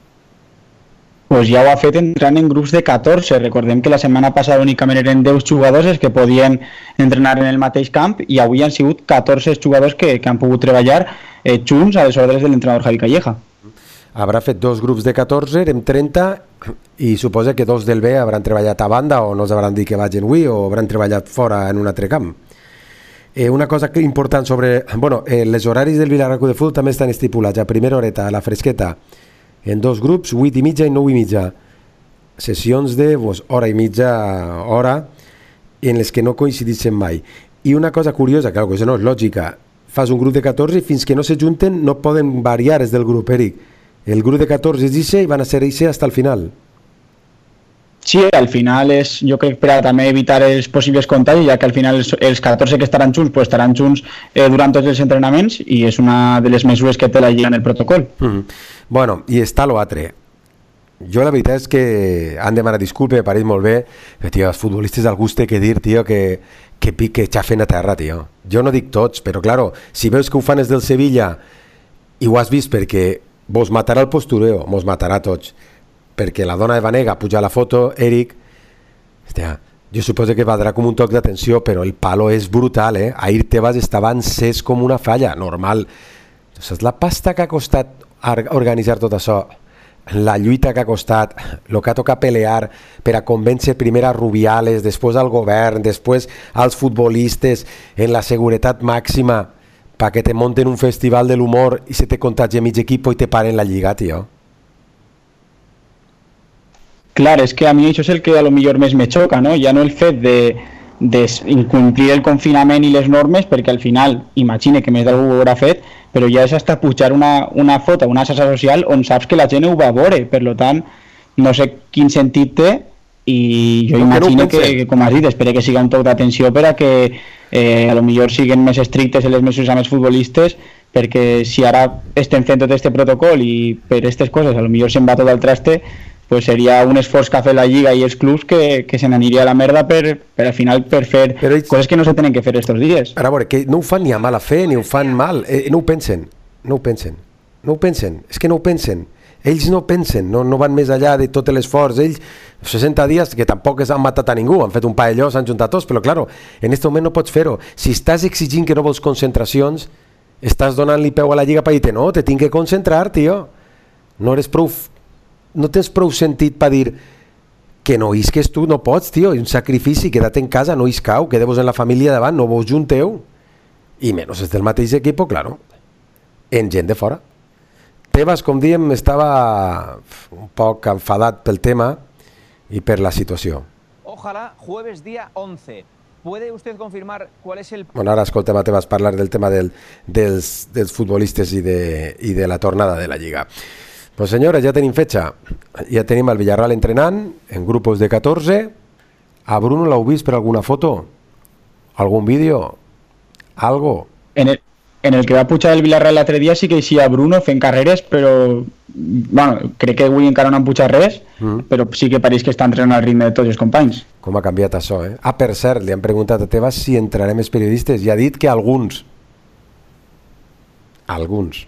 Pues ja ho ha fet entrant en grups de catorze. Recordem que la setmana passada únicament eren deu jugadors els que podien entrenar en el mateix camp i avui han sigut catorze jugadors que, que han pogut treballar eh, junts a les ordres de l'entrenador Javi Calleja. Habrà fet dos grups de catorze, érem trenta, i suposa que dos del B hauran treballat a banda o no els hauran dit que vagin avui o hauran treballat fora en un altre camp. Eh, una cosa important sobre... Bueno, eh, les horaris del Villarreal de Futbol també estan estipulats a primera horeta, a la fresqueta, en dos grups, vuit i mitja i nou i mitja. Sessions de pues, hora i mitja, hora, en les que no coincideixen mai. I una cosa curiosa, que això no és lògica, fas un grup de catorze i fins que no se junten no poden variar des del grup, Eric. El grup de catorze és ixe i van a ser ixe fins al final. Sí, al final és, jo crec, per a també evitar els possibles contagis, ja que al final els, els catorze que estaran junts pues, estaran junts eh, durant tots els entrenaments i és una de les mesures que té la Lliga en el protocol. Mm-hmm. Bueno, i està l'altre. Jo la veritat és que han demanat disculpe, me pareix molt bé, però tio, els futbolistes d'algú té que dir, tio, que, que, que xafen a terra, tio. Jo no dic tots, però claro, si veus que ho fan els del Sevilla i ho has vist perquè vos matarà el postureo, mos matarà tots, perquè la dona de Vanega puja la foto, Eric, hòstia, jo suposo que valdrà com un toc d'atenció, però el palo és brutal, eh? Ahir Tebas estava encès com una falla, normal. Saps la pasta que ha costat organitzar tot això, la lluita que ha costat, el que ha tocat pelear per a convèncer primer a Rubiales, després al govern, després als futbolistes, en la seguretat màxima, perquè te monten un festival de l'humor i se te contagia mig equip i te paren la lliga, tio. Clar, és que a mi això és el que a lo millor més me xoca, no? Ja no el fet de, de incomplir el confinament i les normes, perquè al final, imagine que més d'algú ho haurà fet, però ja és hasta pujar una, una foto, una xarxa social on saps que la gent ho va a veure, per tant, no sé quin sentit té, i jo imagino que, que, com has dit, espero que siga un toc d'atenció per a que eh, a lo millor siguen més estrictes en les mesures amb els futbolistes, perquè si ara estem fent tot este protocol i per aquestes coses a lo millor se'n va tot al traste, pues seria un esforç que ha fet la Lliga i els clubs que, que se n'aniria a la merda per, per al final per fer ells, coses que no se tenen que fer estos dies. Ara, a veure, que no ho fan ni a mala fe ni ho fan mal, eh, no ho pensen, no ho pensen, no ho pensen, és que no ho pensen. Ells no pensen, no, no van més allà de tot l'esforç. Ells, seixanta dies, que tampoc han matat a ningú, han fet un paelló, s'han juntat tots, però claro, en aquest moment no pots fer-ho. Si estàs exigint que no vols concentracions, estàs donant-li peu a la Lliga per dir, no, te tinc que concentrar, tio. No eres prou, no tens prou sentit per dir que no isques tu, no pots, tio, un sacrifici, queda't en casa, no iscau, quedeu-vos en la família davant, no vos junteu, i menys és del mateix equip, claro, en gent de fora. Tebas, com diem, estava un poc enfadat pel tema y per la situació. Ojalá jueves día once. ¿Puede usted confirmar cuál es el... Bueno, ara escoltem a Tebas parlar del tema del, dels, dels futbolistes i de, i de la tornada de la Lliga. Pues senyores, ja tenim fetxa. Ja tenim el Villarreal entrenant en grupos de catorze. A Bruno l'heu vist per alguna foto? ¿Algún vídeo? ¿Algo? En el... En el que va pujar el Villarreal l'altre dia sí que hi ha Bruno fent carreres, però bueno, crec que avui encara no han pujat res, mm. però sí que pareix que està entrenant al ritme de tots els companys. Com ha canviat això, eh? Ah, per cert, li han preguntat a Tebas si entrarem els periodistes i ha dit que alguns. Alguns.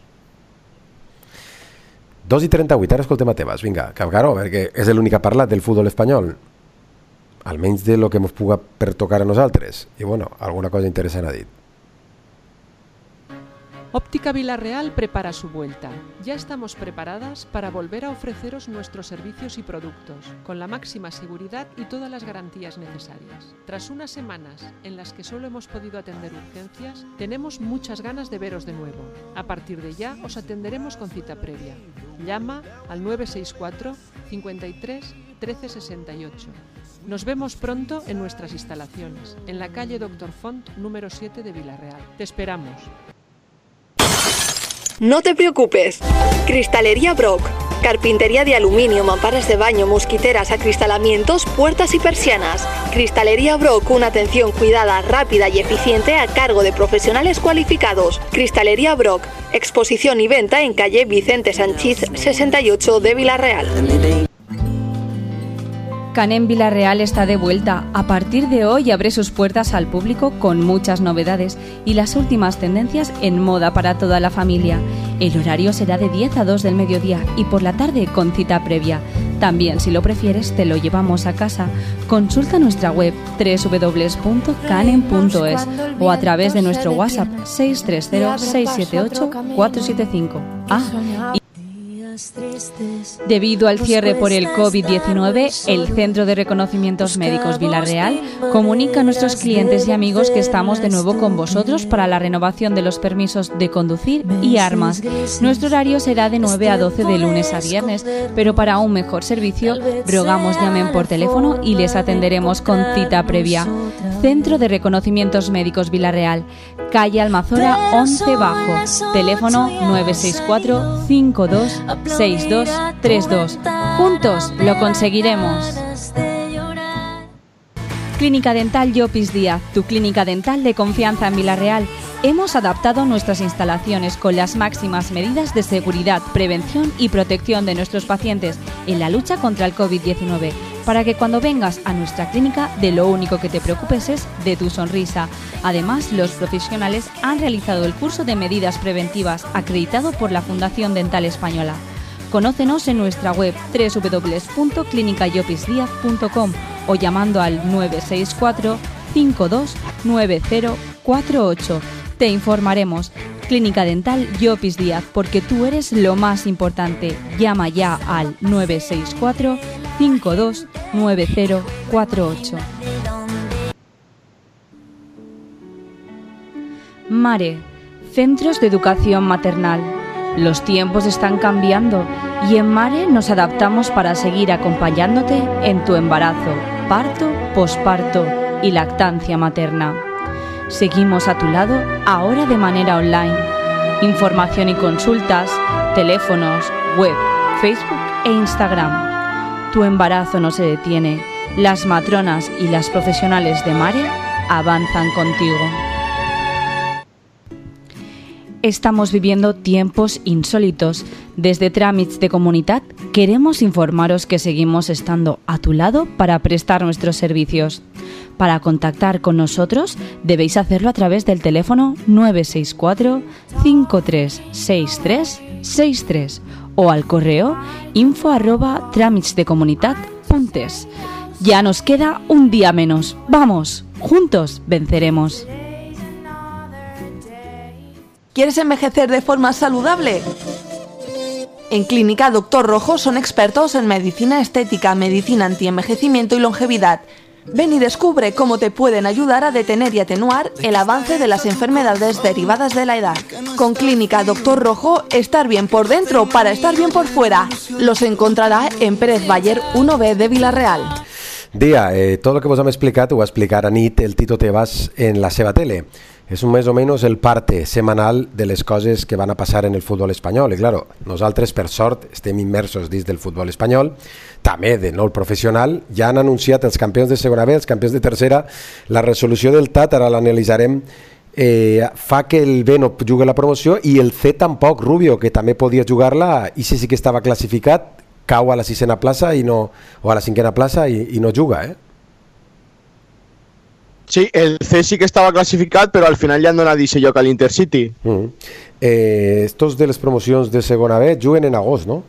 dos i trenta-vuit, ara escoltem a Tebas, vinga, Capgaró, perquè és l'únic que ha parlat del futbol espanyol. Almenys de lo que ens puga pertocar a nosaltres. I bueno, alguna cosa interessant ha dit. Óptica Villarreal prepara su vuelta. Ya estamos preparadas para volver a ofreceros nuestros servicios y productos, con la máxima seguridad y todas las garantías necesarias. Tras unas semanas en las que solo hemos podido atender urgencias, tenemos muchas ganas de veros de nuevo. A partir de ya os atenderemos con cita previa. Llama al nueve seis cuatro, cincuenta y tres, trece sesenta y ocho. Nos vemos pronto en nuestras instalaciones, en la calle Doctor Font número siete de Villarreal. Te esperamos. No te preocupes. Cristalería Brock. Carpintería de aluminio, mamparas de baño, mosquiteras, acristalamientos, puertas y persianas. Cristalería Brock, una atención cuidada, rápida y eficiente a cargo de profesionales cualificados. Cristalería Brock. Exposición y venta en calle Vicente Sanchís sesenta y ocho de Villarreal. Canem Villarreal está de vuelta. A partir de hoy abre sus puertas al público con muchas novedades y las últimas tendencias en moda para toda la familia. El horario será de diez a dos del mediodía y por la tarde con cita previa. También, si lo prefieres, te lo llevamos a casa. Consulta nuestra web doble u doble u doble u punto canem punto es o a través de nuestro WhatsApp seis tres cero, seis siete ocho, cuatro siete cinco. Ah, y debido al cierre por el COVID diecinueve, el Centro de Reconocimientos Médicos Villarreal comunica a nuestros clientes y amigos que estamos de nuevo con vosotros para la renovación de los permisos de conducir y armas. Nuestro horario será de nueve a doce de lunes a viernes, pero para un mejor servicio, rogamos llamen por teléfono y les atenderemos con cita previa. Centro de Reconocimientos Médicos Villarreal, calle Almazora once Bajo, teléfono nueve seis cuatro, cinco dos, seis dos tres dos. Juntos lo conseguiremos. Clínica Dental Llopis Díaz, tu clínica dental de confianza en Villarreal. Hemos adaptado nuestras instalaciones con las máximas medidas de seguridad, prevención y protección de nuestros pacientes en la lucha contra el COVID diecinueve, para que cuando vengas a nuestra clínica de lo único que te preocupes es de tu sonrisa. Además, los profesionales han realizado el curso de medidas preventivas acreditado por la Fundación Dental Española. Conócenos en nuestra web doble u doble u doble u punto clínica llopis díaz punto com o llamando al nueve seis cuatro, cinco dos, nueve cero cuatro ocho. Te informaremos. Clínica Dental Llopis Díaz, porque tú eres lo más importante. Llama ya al nueve seis cuatro, cinco dos, nueve cero cuatro ocho. Mare, Centros de Educación Maternal. Los tiempos están cambiando y en Mare nos adaptamos para seguir acompañándote en tu embarazo, parto, posparto y lactancia materna. Seguimos a tu lado ahora de manera online. Información y consultas, teléfonos, web, Facebook e Instagram. Tu embarazo no se detiene. Las matronas y las profesionales de Mare avanzan contigo. Estamos viviendo tiempos insólitos. Desde Tràmits de Comunitat queremos informaros que seguimos estando a tu lado para prestar nuestros servicios. Para contactar con nosotros debéis hacerlo a través del teléfono nueve seis cuatro, cinco tres seis tres seis tres o al correo info arroba tramitsdecomunitat punto es. Ya nos queda un día menos. ¡Vamos! Juntos venceremos. ¿Quieres envejecer de forma saludable? En Clínica Doctor Rojo son expertos en medicina estética, medicina antienvejecimiento y longevidad. Ven y descubre cómo te pueden ayudar a detener y atenuar el avance de las enfermedades derivadas de la edad. Con Clínica Doctor Rojo, estar bien por dentro para estar bien por fuera. Los encontrarà en Pérez Baller uno B de Villarreal. Dia, eh, tot el que vos hem explicat ho va explicar a nit el Tito Tebas en la seva tele. És un més o menys el parte semanal de les coses que van a passar en el futbol espanyol. I claro, nosaltres, per sort, estem immersos dins del futbol espanyol, també de nou professional. Ja han anunciat els campions de segona B, els campions de tercera. La resolució del T A T, ara l'analitzarem, eh, fa que el B no jugui la promoció i el C tampoc, Rubio, que també podia jugar-la, i sí, sí que estava classificat, cau a la sisena plaça i no, o a la cinquena plaça i, i no juga, eh? Sí, el C sí que estaba clasificat, però al final ja han donat aquest lloc a l'Intercity. Mm. Eh, estos de les promocions de segona B juguen en agost, no?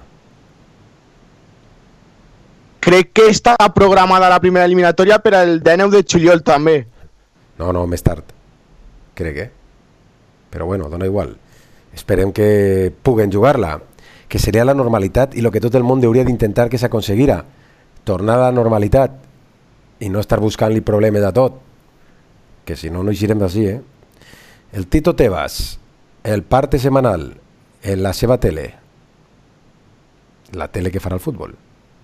Crec que està programada la primera eliminatòria per al dinou de juliol també. No, no, més tard. Crec, eh? però bueno, dona igual. Esperem que puguen jugar-la, que seria la normalitat i el que tot el món hauria d'intentar que s'aconseguira, tornar a la normalitat i no estar buscant-li problemes a tot, que si no, no eixirem d'ací, eh? El Tito Tebas, el parte semanal en la seva tele, la tele que farà el futbol.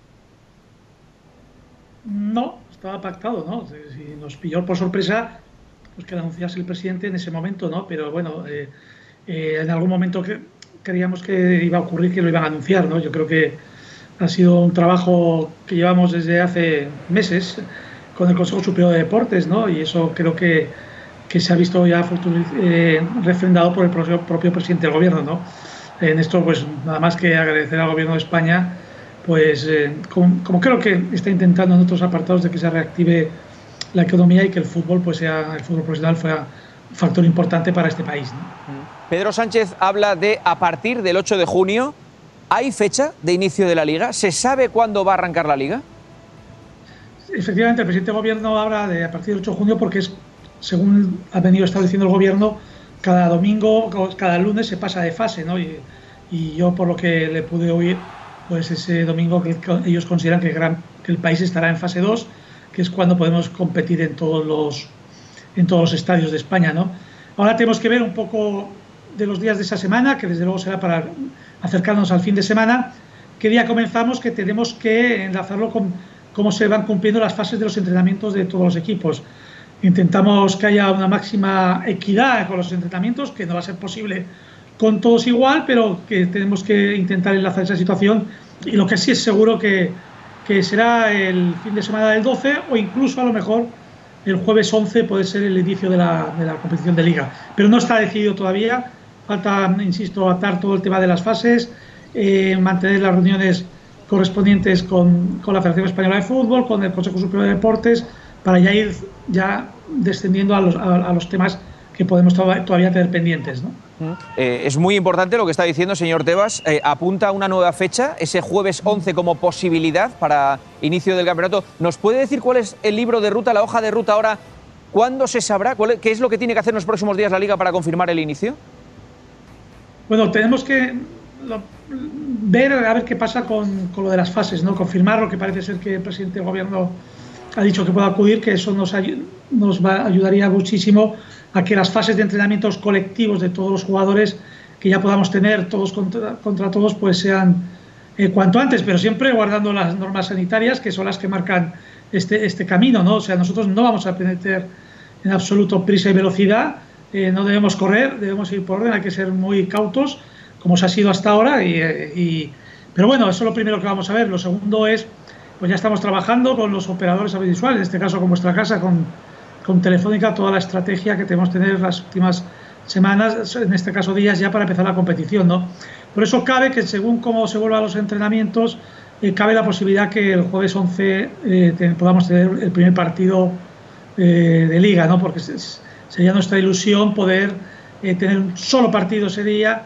No, estaba pactado, ¿no? Si nos pilló por sorpresa, pues que anunciase el presidente en ese momento, ¿no? Pero bueno, eh, eh, en algún momento que creíamos que iba a ocurrir que lo iban a anunciar, ¿no? Yo creo que ha sido un trabajo que llevamos desde hace meses con el Consejo Superior de Deportes, ¿no? Y eso creo que, que se ha visto ya eh, refrendado por el propio, propio presidente del gobierno, ¿no? En esto, pues nada más que agradecer al gobierno de España, pues eh, como, como creo que está intentando en otros apartados de que se reactive la economía y que el fútbol, pues sea el fútbol profesional fuera un factor importante para este país, ¿no? Pedro Sánchez habla de a partir del ocho de junio. ¿Hay fecha de inicio de la Liga? ¿Se sabe cuándo va a arrancar la Liga? Efectivamente, el presidente del gobierno habla de a partir del ocho de junio porque es, según ha venido estableciendo el gobierno, cada domingo, cada lunes se pasa de fase, ¿no? Y, y yo, por lo que le pude oír, pues ese domingo que ellos consideran que, gran, que el país estará en fase dos, que es cuando podemos competir en todos los en todos los estadios de España, ¿no? Ahora tenemos que ver un poco de los días de esa semana, que desde luego será para acercarnos al fin de semana, qué día comenzamos, que tenemos que enlazarlo con cómo se van cumpliendo las fases de los entrenamientos de todos los equipos. Intentamos que haya una máxima equidad con los entrenamientos, que no va a ser posible con todos igual, pero que tenemos que intentar enlazar esa situación, y lo que sí es seguro que, que será el fin de semana del doce, o incluso a lo mejor el jueves once puede ser el inicio de la, de la competición de Liga, pero no está decidido todavía. Falta, insisto, atar todo el tema de las fases, eh, mantener las reuniones correspondientes con, con la Federación Española de Fútbol, con el Consejo Superior de Deportes, para ya ir ya descendiendo a los, a, a los temas que podemos todavía, todavía tener pendientes, ¿no? Eh, es muy importante lo que está diciendo, señor Tebas. Eh, apunta a una nueva fecha, ese jueves once, como posibilidad para inicio del campeonato. ¿Nos puede decir cuál es el libro de ruta, la hoja de ruta ahora? ¿Cuándo se sabrá? ¿Cuál, ¿Qué es lo que tiene que hacer en los próximos días la Liga para confirmar el inicio? Bueno, tenemos que lo, ver a ver qué pasa con, con lo de las fases, ¿no? Confirmar lo que parece ser que el presidente del gobierno ha dicho que pueda acudir, que eso nos, nos va, ayudaría muchísimo a que las fases de entrenamientos colectivos de todos los jugadores que ya podamos tener todos contra, contra todos, pues sean eh, cuanto antes, pero siempre guardando las normas sanitarias, que son las que marcan este, este camino, ¿no? O sea, nosotros no vamos a meter en absoluto prisa y velocidad, eh, no debemos correr, debemos ir por orden, hay que ser muy cautos, como se ha sido hasta ahora, y, y, pero bueno, eso es lo primero que vamos a ver. Lo segundo es, pues ya estamos trabajando con los operadores audiovisuales, en este caso con vuestra casa, con, con Telefónica, toda la estrategia que tenemos que tener las últimas semanas, en este caso días, ya para empezar la competición, ¿no? Por eso cabe que según cómo se vuelvan los entrenamientos, eh, cabe la posibilidad que el jueves once eh, te, podamos tener el primer partido eh, de Liga, ¿no? Porque sería nuestra ilusión poder eh, tener un solo partido ese día,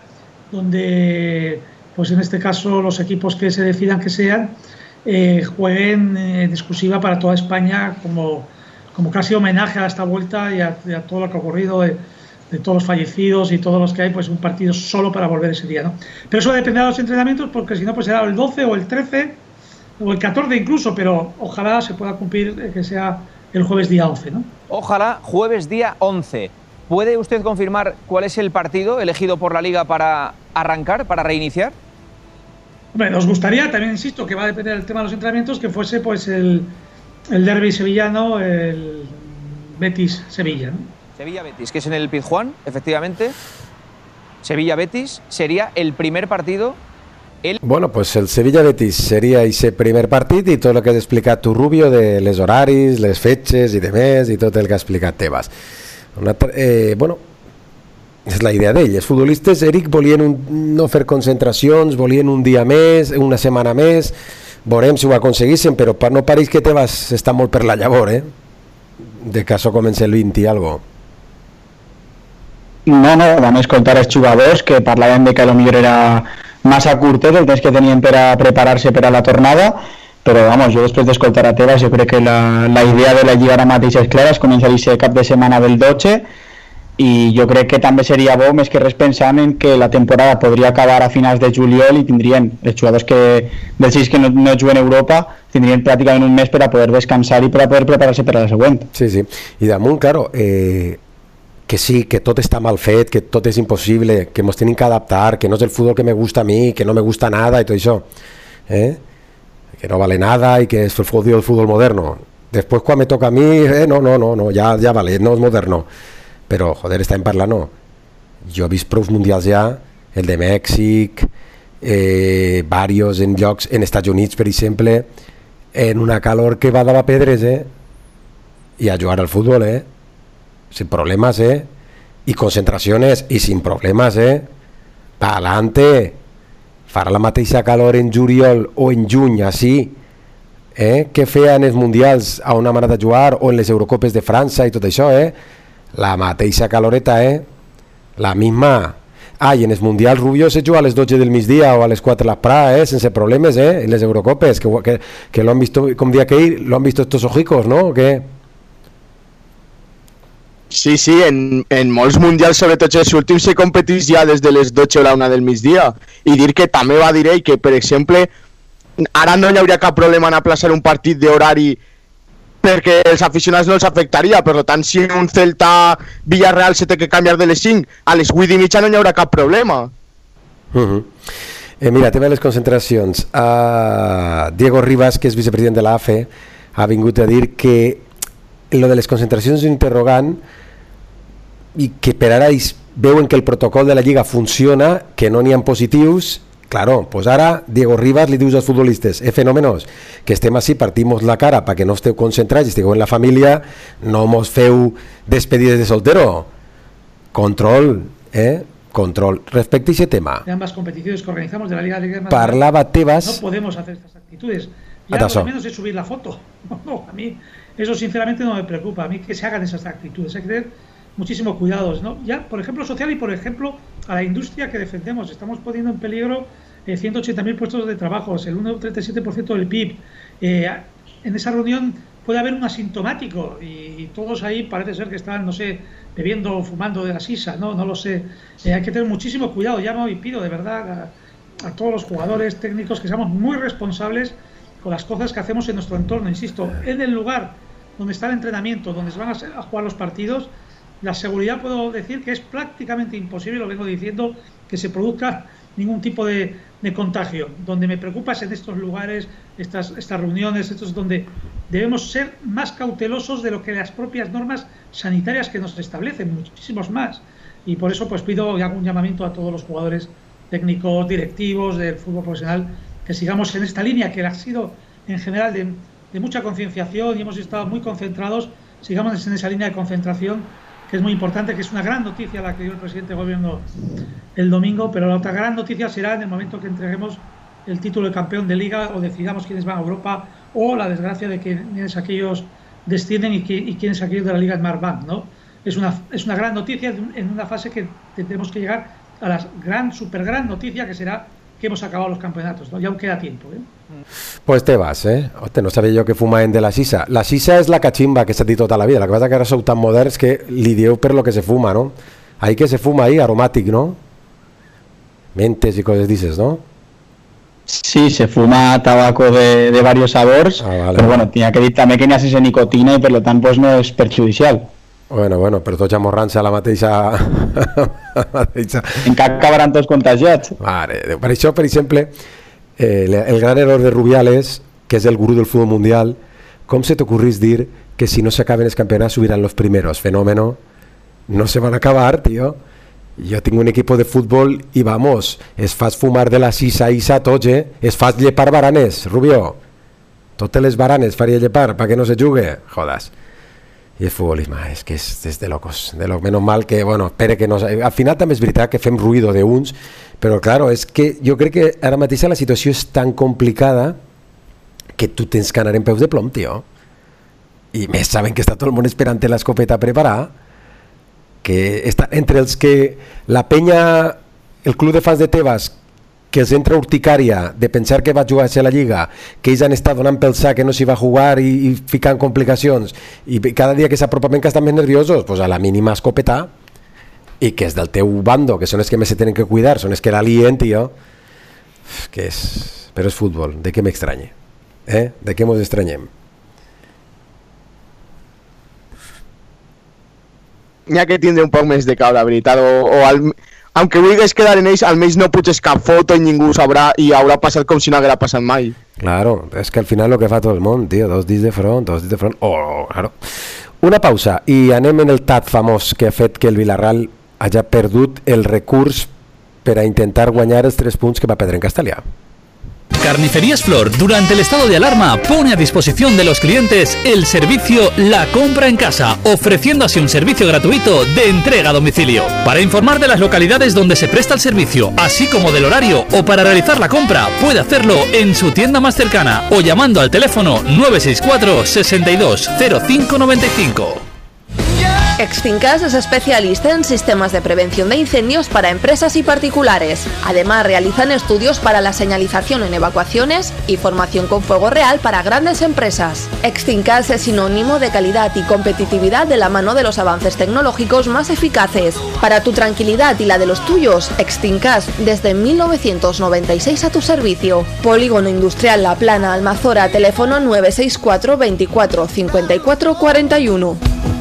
donde, pues en este caso, los equipos que se decidan que sean, eh, jueguen en exclusiva para toda España, como, como casi homenaje a esta vuelta y a, y a todo lo que ha ocurrido, de, de todos los fallecidos y todos los que hay, pues un partido solo para volver ese día, ¿no? Pero eso dependerá de los entrenamientos, porque si no, pues será el doce o el trece o el catorce incluso, pero ojalá se pueda cumplir eh, que sea el jueves día once, ¿no? Ojalá jueves día once. ¿Puede usted confirmar cuál es el partido elegido por la Liga para arrancar, para reiniciar? Hombre, nos gustaría, también insisto, que va a depender del tema de los entrenamientos, que fuese pues el, el derbi sevillano, el Betis-Sevilla, ¿no? Sevilla-Betis, que es en el Pizjuán, efectivamente. Sevilla-Betis sería el primer partido. El... Bueno, pues el Sevilla-Betis seria ese primer partit i tot el que has explicat tu, Rubio, de les horaris, les fetges i de més, i tot el que ha explicat Tebas. Una, eh, bueno, és la idea d'ell. Els futbolistes, Eric, volien un, no fer concentracions, volien un dia més, una setmana més, veurem si ho aconseguissin, però no pareix que Tebas està molt per la llavor, eh? De que això comença el vint i algo. No, no, vam escoltar els jugadors que parlaven de que potser era massa curtet el temps que tenien per a preparar-se per a la tornada, però vamos, jo després d'escoltar a Tebas jo crec que la, la idea de la Lliga ara mateix és clara, es comença a dir cap de setmana del dotze i jo crec que també seria bo, més que res pensant en que la temporada podria acabar a finals de juliol i tindrien els jugadors que, dels sis que no, no juguen a Europa, tindrien pràcticament un mes per a poder descansar i per a poder preparar-se per a la següent. Sí, sí, i damunt, claro, eh, que sí, que tot està mal fet, que tot és impossible, que ens tenim que adaptar, que no és el futbol que me gusta a mi, que no me gusta nada i tot això, eh? que no vale nada i que és el futbol, el futbol moderno. Després quan me toca a mi, eh, no, no, no, no, ja, ja vale, no és moderno. Però, joder, estàvem parlant, no. Jo he vist prous mundials ja, el de Mèxic, eh, varios en llocs, en Estats Units, per exemple, en una calor que va dava pedres, eh? I a jugar al futbol, eh? Sin problemes, eh? I concentracions, i sin problemes, eh? Pa'lante. Farà la mateixa calor en juliol o en juny, així, eh? Que feien els mundials a una manera de jugar, o en les Eurocopes de França i tot això, eh? La mateixa caloreta, eh? La misma. Ah, i en els mundials Rubio se juga a les dotze del migdia o a les quatre de la pra, eh? Sense problemes, eh? En les Eurocopes, que, que, que lo han visto, com dia que ir, lo han visto estos ojicos, ¿no? ¿O qué? Sí, sí, en, en molts mundials, sobretot els últims, se competís ja des de les dotze o la una del migdia. I dir que també va dir ell que, per exemple, ara no hi hauria cap problema en aplaçar un partit d'horari perquè els aficionats no els afectaria, per tant, si un Celta Villarreal se té que canviar de les cinc a les vuit i mitja no hi haurà cap problema. Uh-huh. eh, mira, tema de les concentracions. Uh, Diego Rivas, que és vicepresident de l'A F E, ha vingut a dir que lo de les concentracions és un interrogant i que per ara veuen que el protocol de la Lliga funciona, que no n'hi ha positius. Claro, pues ara Diego Rivas li dius als futbolistes, eh, fenòmenos, que estem així, partimos la cara perquè no esteu concentrats, estigueu en la família, no mos feu despedides de soltero. Control, eh? Control. Respecte a ese tema. De ambas competiciones que organizamos de la Liga de Liga Parlava Tebas. No podemos hacer estas actitudes. Ya por lo menos es subir la foto. No, no, a mí eso sinceramente no me preocupa. A mí que se hagan esas actitudes. Hay que tener muchísimo cuidado, ¿no? Ya, por ejemplo, social y por ejemplo a la industria que defendemos. Estamos poniendo en peligro eh, ciento ochenta mil puestos de trabajo, el uno coma treinta y siete por ciento del P I B. Eh, en esa reunión puede haber un asintomático y, y todos ahí parece ser que están, no sé, bebiendo o fumando de la sisa, no, no lo sé. Eh, hay que tener muchísimo cuidado. Llamo y pido de verdad a, a todos los jugadores técnicos que seamos muy responsables con las cosas que hacemos en nuestro entorno. Insisto, en el lugar donde está el entrenamiento, donde se van a, ser, a jugar los partidos, la seguridad puedo decir que es prácticamente imposible, lo vengo diciendo, que se produzca ningún tipo de, de contagio. Donde me preocupa es en estos lugares, estas, estas reuniones, estos donde debemos ser más cautelosos de lo que las propias normas sanitarias que nos establecen, muchísimos más. Y por eso pues pido y hago un llamamiento a todos los jugadores técnicos, directivos del fútbol profesional, que sigamos en esta línea que ha sido en general de, de mucha concienciación y hemos estado muy concentrados, sigamos en esa línea de concentración, que es muy importante, que es una gran noticia la que dio el presidente de gobierno el domingo, pero la otra gran noticia será en el momento que entreguemos el título de campeón de liga o decidamos quiénes van a Europa, o la desgracia de que quienes aquellos descienden y, que, y quiénes aquellos de la Liga Smartbank, ¿no? Es una, es una gran noticia en una fase que tendremos que llegar a la gran, super gran noticia que será que hemos acabado los campeonatos, ¿no? Ya aún queda tiempo, ¿eh? Pues te vas, eh? Hoste, no sabia jo que fumaven de la sisa. La sisa és la cachimba que s'ha dit tota la vida. La que passa que ara sou tan moderns que li dieu per lo que se fuma, ¿no? Ahí que se fuma ahí, aromàtic, ¿no? Mentes y cosas dices, ¿no? Sí, se fuma tabaco de, de varios sabores, ah, vale. Pero bueno, tenía que dir també que n'hi ha sense nicotina i per lo tant pues, no és perjudicial. Bueno, bueno, però tots amorrant-se a la mateixa... la mateixa... Encara acabaran tots contagiats. Mare, per això, per exemple, eh, el gran error de Rubiales, que és el gurú del futbol mundial, com se t'ocurrís dir que si no s'acaben els campionats subiran los primeros? Fenómeno. No se van a acabar, tío. Jo tinc un equip de futbol i vamos, es fas fumar de la sisa i sa tots, eh? Es fas llepar baranes, Rubio. Totes les baranes faria llepar para que no se jugue. Jodas. I el futbolisme és que és, és de locos, de locos. Menos mal que, bueno, espere que no... Al final també és veritat que fem ruïdo d'uns, però claro, és que jo crec que ara mateix la situació és tan complicada que tu tens que anar en peus de plom, tio. I més saben que està tot el món esperant l'escopeta preparada, que està entre els que la penya, el club de fans de Tebas, que els entra urticària de pensar que va jugar a la Lliga, que ells han estat donant pel sac que no s'hi va jugar i, i ficant complicacions, i cada dia que s'apropaven que estan més nerviosos, pues a la mínima escopeta, i que és del teu bando, que són els que més se tenen que cuidar, són els que l'alien, tio, que és... però és futbol, de què m'estranye? Eh? De què mos estranyem? N'hi ha que tindre un poc més de cau, la veritat, o, o al, aunque vulguis quedar en ells, almenys no puges cap foto i ningú ho sabrà i haurà passat com si no haguera passat mai. Claro, és que al final lo que fa tot el món, tio, dos dits de front, dos dits de front, oh, claro. Una pausa i anem en el tat famós que ha fet que el Villarreal hagi perdut el recurs per a intentar guanyar els tres punts que va perdre en Castellà. Carnicerías Flor, durante el estado de alarma, pone a disposición de los clientes el servicio La Compra en Casa, ofreciendo así un servicio gratuito de entrega a domicilio. Para informar de las localidades donde se presta el servicio, así como del horario, o para realizar la compra, puede hacerlo en su tienda más cercana o llamando al teléfono nueve seis cuatro, sesenta y dos, cero cinco noventa y cinco. Extincas es especialista en sistemas de prevención de incendios para empresas y particulares. Además, realizan estudios para la señalización en evacuaciones y formación con fuego real para grandes empresas. Extincas es sinónimo de calidad y competitividad de la mano de los avances tecnológicos más eficaces. Para tu tranquilidad y la de los tuyos, Extincas desde mil novecientos noventa y seis a tu servicio. Polígono Industrial La Plana, Almazora, teléfono nueve seis cuatro, veinticuatro, cincuenta y cuatro, cuarenta y uno.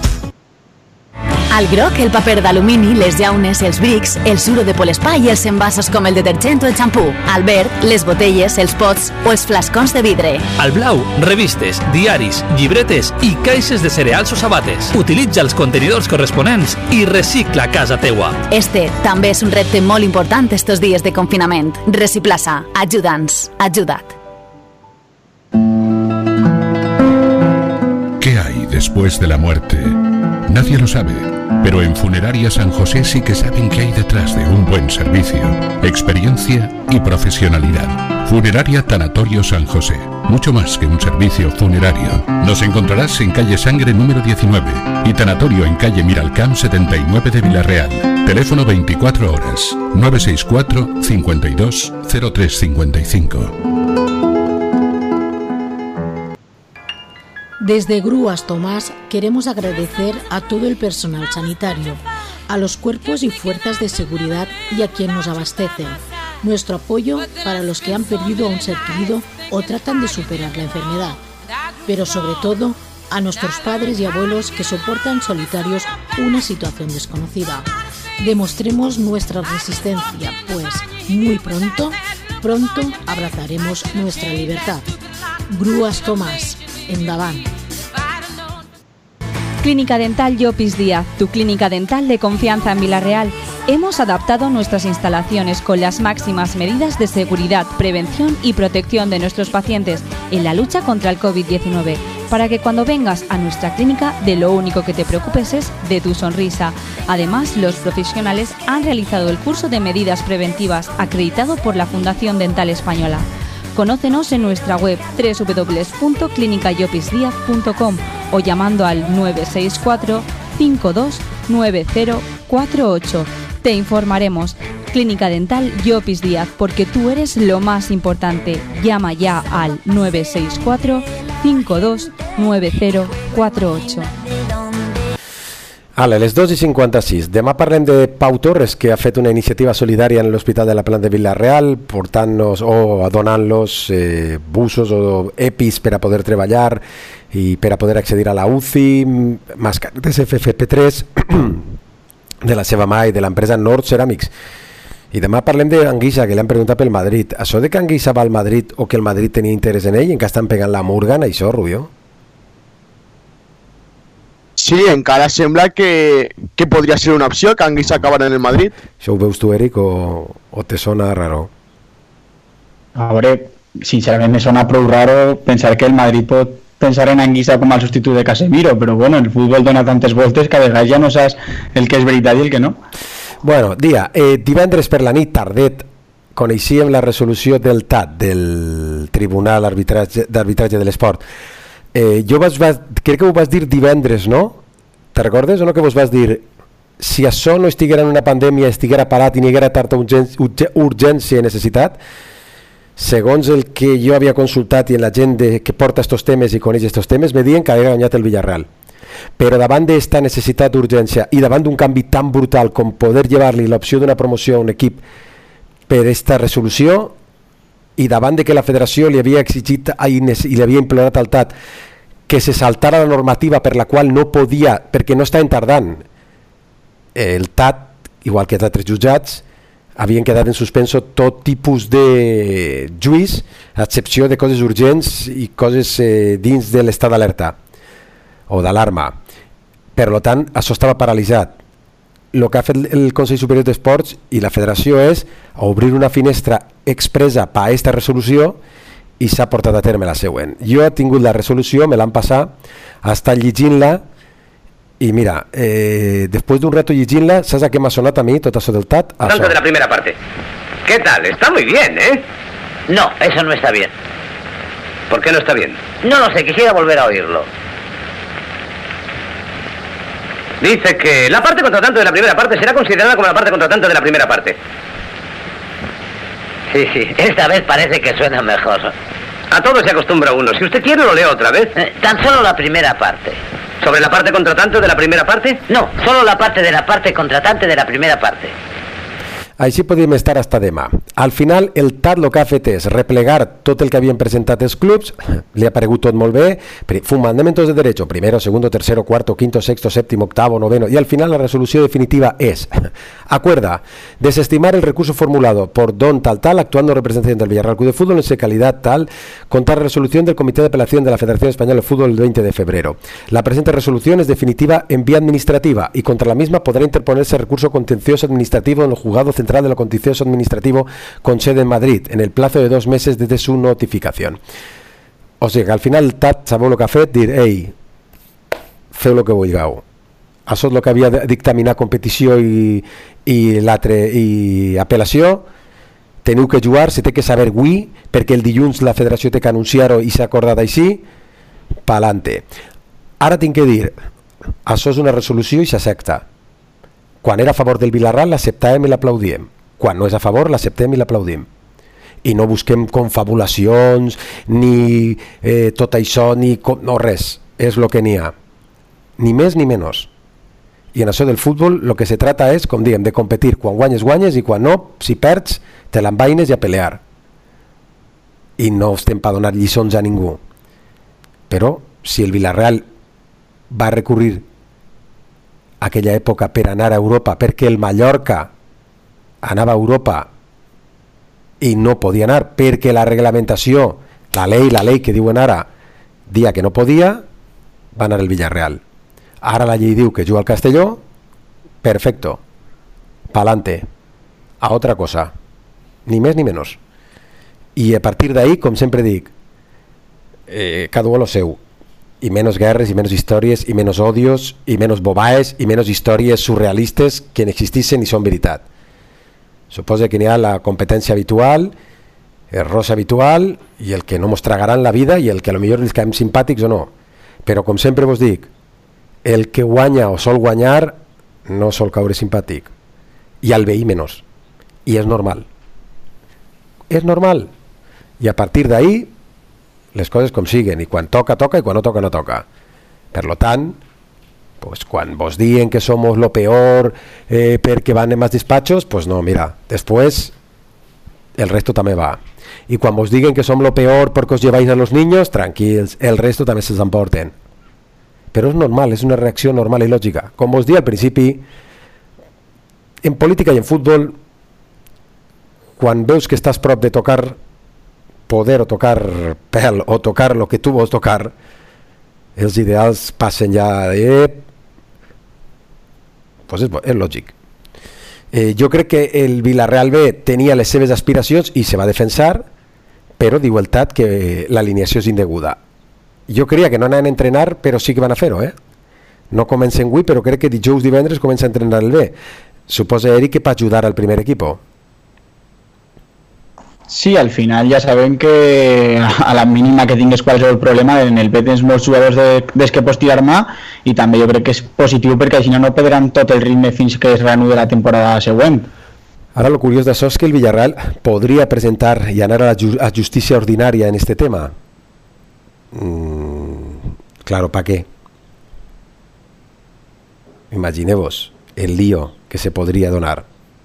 Al groc, el paper d'alumini, les llaunes, els brics, el suro de polespa i els envasos com el detergent o el xampú. Al verd, les botelles, els pots o els flascons de vidre. Al blau, revistes, diaris, llibretes i caixes de cereals o sabates. Utilitza els contenidors corresponents i recicla a casa teua. Este també és un repte molt important estos dies de confinament. Reciplaça, ajuda'ns, ajuda't. ¿Qué hay después de la muerte? Nadie lo sabe, pero en Funeraria San José sí que saben qué hay detrás de un buen servicio, experiencia y profesionalidad. Funeraria Tanatorio San José, mucho más que un servicio funerario. Nos encontrarás en calle Sangre número diecinueve y Tanatorio en calle Miralcamp setenta y nueve de Villarreal. Teléfono veinticuatro horas, nueve seis cuatro, cincuenta y dos, cero tres cincuenta y cinco. Desde Grúas Tomás queremos agradecer a todo el personal sanitario, a los cuerpos y fuerzas de seguridad y a quien nos abastecen. Nuestro apoyo para los que han perdido a un ser querido o tratan de superar la enfermedad, pero sobre todo a nuestros padres y abuelos que soportan solitarios una situación desconocida. Demostremos nuestra resistencia, pues muy pronto, pronto abrazaremos nuestra libertad. Grúas Tomás. Endavant. Clínica Dental Llopis Díaz, tu clínica dental de confianza en Villarreal. Hemos adaptado nuestras instalaciones con las máximas medidas de seguridad, prevención y protección de nuestros pacientes en la lucha contra el COVID diecinueve, para que cuando vengas a nuestra clínica de lo único que te preocupes es de tu sonrisa. Además, los profesionales han realizado el curso de medidas preventivas acreditado por la Fundación Dental Española. Conócenos en nuestra web doble u doble u doble u punto clínica llopis díaz punto com o llamando al nueve seis cuatro, cinco dos nueve cero cuatro ocho. Te informaremos. Clínica Dental Llopis Díaz, porque tú eres lo más importante. Llama ya al nueve seis cuatro, cinco dos nueve cero cuatro ocho. Vale, les dos i cinquanta-sis. Demà parlem de Pau Torres, que ha fet una iniciativa solidària en l'Hospital de la Plana de Vila-real, portant-nos o donant-los eh, busos o EPIs per a poder treballar i per a poder accedir a la U C I, mascaretes F F P tres de la seva mà i de l'empresa Nord Ceramics. I demà parlem d'Anguissa, que li han preguntat pel Madrid. Això de que Anguissa va al Madrid o que el Madrid tenia interès en ell, en què estan pegant la murga en això, Rubió? Sí, encara sembla que, que podria ser una opció que Anguissa acabara en el Madrid. Això ho veus tu, Eric, o, o te sona raro? A veure, sincerament me sona prou raro pensar que el Madrid pot pensar en Anguissa com el substitut de Casemiro, però bueno, el futbol dona tantes voltes que a vegades ja no saps el que és veritat i el que no. Bueno, dia, eh, divendres per la nit tardet coneixíem la resolució del T A T, del Tribunal d'Arbitratge de l'Esport. Eh, jo vas, vas, crec que ho vas dir divendres, no? Te recordes o no que vos vas dir si això no estiguera en una pandèmia, estiguera parat i n'hi haguera tanta urgència i necessitat, segons el que jo havia consultat i en la gent de, que porta estos temes i coneix estos temes, me diuen que havia guanyat el Villarreal. però davant d'esta necessitat d'urgència i davant d'un canvi tan brutal com poder llevar-li l'opció d'una promoció a un equip per esta resolució, i davant de que la federació li havia exigit i li havia implorat al T A T que se saltara la normativa per la qual no podia, perquè no estaven tardant, el T A T, igual que els altres jutjats, havien quedat en suspenso tot tipus de juís, a excepció de coses urgents i coses eh, dins de l'estat d'alerta o d'alarma. Per tant, això estava paralitzat. El que ha fet el Consell Superior d'Esports i la federació és obrir una finestra expressa per a aquesta resolució i s'ha portat a terme la següent. Jo he tingut la resolució, me l'han passat, he estat llegint-la y mira, eh, después de un rato llegint-la, ¿sabes a qué me ha sonat a mí todo eso del T A T? Tanto de la primera parte. ¿Qué tal? Está muy bien, ¿eh? No, eso no está bien. ¿Por qué no está bien? No lo sé, quisiera volver a oírlo. Dice que la parte contratante de la primera parte será considerada como la parte contratante de la primera parte. Sí, sí, esta vez parece que suena mejor. A todo se acostumbra uno. Si usted quiere, lo leo otra vez. Eh, tan solo la primera parte. ¿Sobre la parte contratante de la primera parte? No, solo la parte de la parte contratante de la primera parte. Així podíem estar hasta demà. Al final, el T A T el que ha fet és replegar tot el que havien presentat els clubs, li ha paregut tot molt bé, fundamentos de derecho, primero, segundo, tercero, cuarto, quinto, sexto, séptimo, octavo, noveno, y al final la resolució definitiva es, acuerda, desestimar el recurso formulado por don tal tal, actuando representante del Villarreal Club de Fútbol en su calidad tal, contra la resolución del Comité de Apelación de la Federación Española de Fútbol el veinte de febrero. La presente resolución es definitiva en vía administrativa y contra la misma podrá interponerse recurso contencioso administrativo en el juzgado central de lo contencioso administrativo con sede en Madrid, en el plazo de dos meses desde su notificación. O sigui que al final el T A T sabeu el que ha fet, dir, ei, feu el que vulgueu. Això és el que havia de dictaminar competició i, i l'altre i apel·lació. Teniu que jugar, se té que saber avui, perquè el dilluns la federació té que anunciar-ho i s'ha acordat així, pa'lante. Ara tinc que dir, això és una resolució i s'accepta. Quan era a favor del Villarreal l'acceptàvem i l'aplaudíem. Quan no és a favor l'acceptem i l'aplaudim. I no busquem confabulacions ni eh, tot això, ni no res. És el que n'hi ha. Ni més ni menys. I en això del futbol el que se trata és, com diem, de competir. Quan guanyes, guanyes, i quan no, si perds, te l'envaines i a pelear. I no estem per donar lliçons a ningú. Però si el Villarreal va recurrir aquella època per anar a Europa, perquè el Mallorca anava a Europa i no podia anar perquè la reglamentació, la llei, la llei que diuen ara, dia que no podia, va anar al Villarreal. Ara la llei diu que juga al Castelló, perfecto, pa'lante, a otra cosa, ni més ni menys. I a partir d'ahí, com sempre dic, eh, cada un a lo seu. Y menos guerras, y menos historias, y menos odios, y menos bobaes, y menos historias surrealistes que no existissin i són veritat. Suposa que n'hi ha la competència habitual, el rosa habitual, i el que no mos tragaran la vida, i el que a lo millor els caem simpàtics o no. Però com sempre vos dic, el que guanya o sol guanyar no sol caure simpàtic. I al veí menys. I és normal. És normal. I a partir d'ahí les coses com siguen, i quan toca, toca, i quan no toca, no toca. Per lo tant, pues, quan vos diuen que somos lo peor eh, perquè van en más despachos, pues no, mira, después el resto també va. I quan vos diuen que som lo peor perquè os lleváis a los niños, tranquils, el resto també se'ls emporten. Però és normal, és una reacció normal i lògica. Com vos di al principi, en política i en futbol, quan veus que estàs prop de tocar poder o tocar pèl o tocar el que tu vols tocar, els ideals passen ja de... Pues és, és lògic. Eh, jo crec que el Villarreal B tenia les seves aspiracions i se va defensar, però diu el T A T que l'alineació és indeguda. Jo creia que no anaven a entrenar, però sí que van a fer-ho, eh? No comencen avui, però crec que dijous divendres comença a entrenar el B. Suposa Eric que per ajudar al primer equipo. Sí, al final ja sabem que a la mínima que tingues qualsevol problema en el B tens molts jugadors de, des que pots tirar mà, i també jo crec que és positiu perquè així no perdran tot el ritme fins que es reanude la temporada següent. Ara el curiós d'això és que el Villarreal podria presentar i anar a la ju a justícia ordinària en este tema. Mm, claro, ¿para qué? imagineu-vos el lío que se podria donar.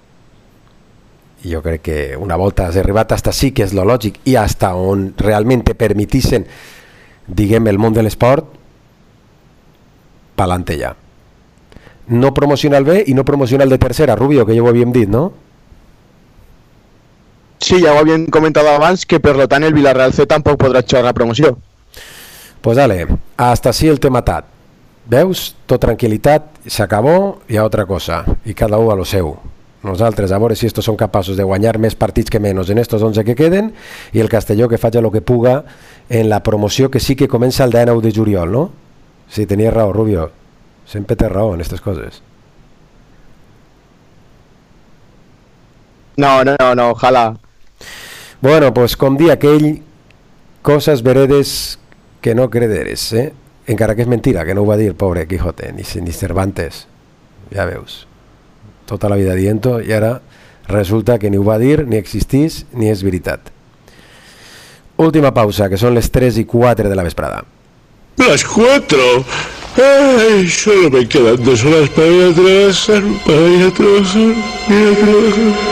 I jo crec que una volta has arribat hasta sí que és lo lògic i hasta on realment permitissen, diguem, el món de l'esport, pa'lante ja. No promocionar el B i no promocionar el de tercera, Rubio, que ja ho havíem dit, no? Sí, ja ho havíem comentat abans, que per lo tant el Villarreal C tampoc podrà jugar la promoció. Pues dale, hasta así el tema matat. Veus? Tot tranquil·litat, s'acabó i a otra cosa, i cada un a lo seu. Nosaltres a veure si estos són capaços de guanyar més partits que menys en estos onze que queden i el Castelló que faci el que puga en la promoció que sí que comença el dinou de juliol, no? Sí, tenies raó, Rubio. Sempre té raó en aquestes coses. No, no, no, no, ojalà. Bueno, pues com dia aquell, coses veredes que no crederes, eh? Encara que és mentira, que no ho va dir, pobre Quijote, ni, ni Cervantes. Ja veus. Tota la vida dient-ho i ara resulta que ni ho va dir, ni existís, ni és veritat. Última pausa, que són les tres i quatre de la vesprada. Las cuatro. Ay, solo me quedan dos horas para ir a trabajar, para ir a trabajar, ir a trabajar.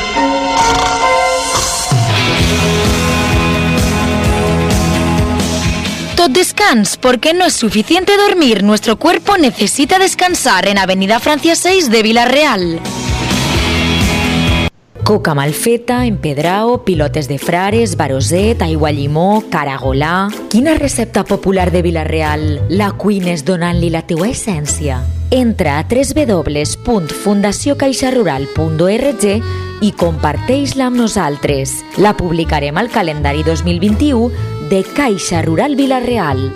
Tot descans, porque no es suficiente dormir. Nuestro cuerpo necesita descansar en Avenida Francia seis de Villarreal. Coca malfeta, empedrao, pilotes de frares, baroset, aigua llimó, caragolà... Quina recepta popular de Villarreal la cuines donant-li la teua essència? Entra a w w w punt fundació caixa rural punt org i comparteix-la amb nosaltres. La publicarem al calendari dos mil vint-i-u de Caixa Rural Villarreal.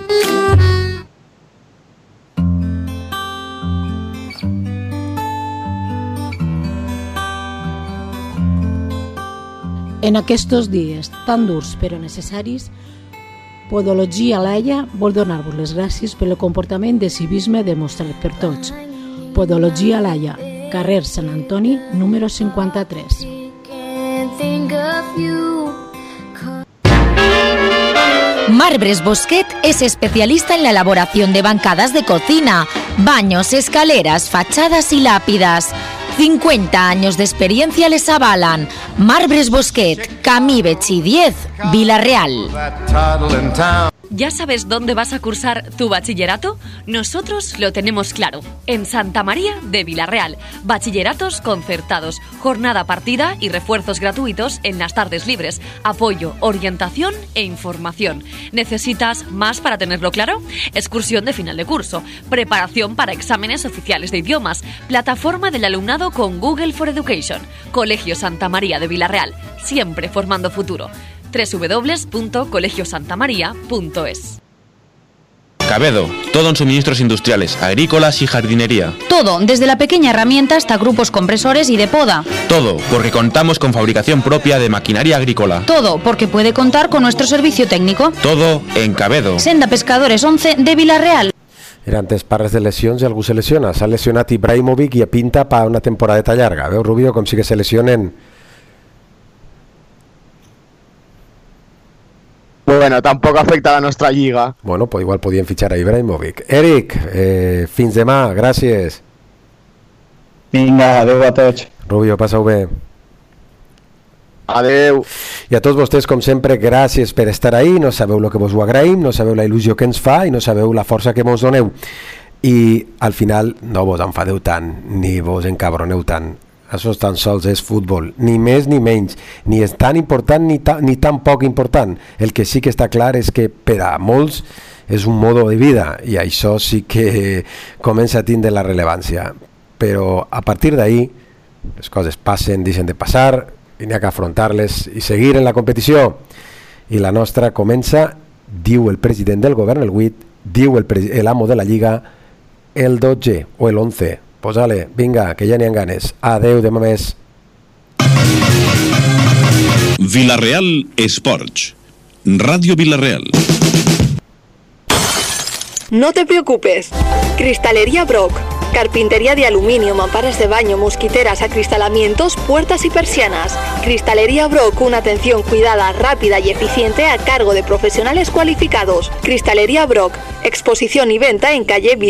En aquests dies tan durs però necessaris, Podologia Laia vol donar-vos les gràcies pel comportament de civisme demostrat per tots. Podologia Laia, carrer Sant Antoni, número cinquanta-tres. Marbres Bosquet es especialista en la elaboración de bancadas de cocina, baños, escaleras, fachadas y lápidas. cincuenta años de experiencia les avalan. Marbres Bosquet, Camí Betxí diez, Villarreal. ¿Ya sabes dónde vas a cursar tu bachillerato? Nosotros lo tenemos claro. En Santa María de Villarreal. Bachilleratos concertados, jornada partida y refuerzos gratuitos en las tardes libres. Apoyo, orientación e información. ¿Necesitas más para tenerlo claro? Excursión de final de curso. Preparación para exámenes oficiales de idiomas. Plataforma del alumnado con Google for Education. Colegio Santa María de Villarreal. Siempre formando futuro. doble u doble u doble u punto colegio santa maría punto es. Cabedo, todo en suministros industriales, agrícolas y jardinería. Todo, desde la pequeña herramienta hasta grupos compresores y de poda. Todo, porque contamos con fabricación propia de maquinaria agrícola. Todo, porque puede contar con nuestro servicio técnico. Todo en Cabedo. Senda Pescadores once de Villarreal. Era antes parles de lesions i algú se lesiona. S'ha lesionat Ibrahimovic i a pinta per una temporadeta llarga. Veu, Rubio, com si que se lesionen... Bueno, tampoc afecta la nostra lliga. Bueno, pues igual podien fitxar a Ibrahimovic. Eric, eh, fins demà, gràcies. Vinga, adeu a tots. Rubio, passa-ho bé. Adeu. I a tots vostès, com sempre, gràcies per estar ahí. No sabeu el que vos ho agraïm, no sabeu la il·lusió que ens fa i no sabeu la força que mos doneu. I al final no vos enfadeu tant, ni vos encabroneu tant. Això tan sols és futbol, ni més ni menys, ni és tan important ni, ta, ni tan poc important. El que sí que està clar és que per a molts és un modo de vida i això sí que comença a tindre la rellevància. Però a partir d'ahí les coses passen, deixen de passar i n'hi ha que afrontar-les i seguir en la competició. I la nostra comença, diu el president del govern, el vuit, diu el l'amo de la Lliga, el dotze o el onze. Pues vale, vinga, que ja n'hi ha ganes. Adeu, demà més. Villarreal Sports. Radio Villarreal. No te preocupes. Cristalería Brock. Carpintería de aluminio, mamparas de baño, mosquiteras, acristalamientos, puertas y persianas. Cristalería Brock, una atención cuidada, rápida y eficiente a cargo de profesionales cualificados. Cristalería Brock. Exposición y venta en calle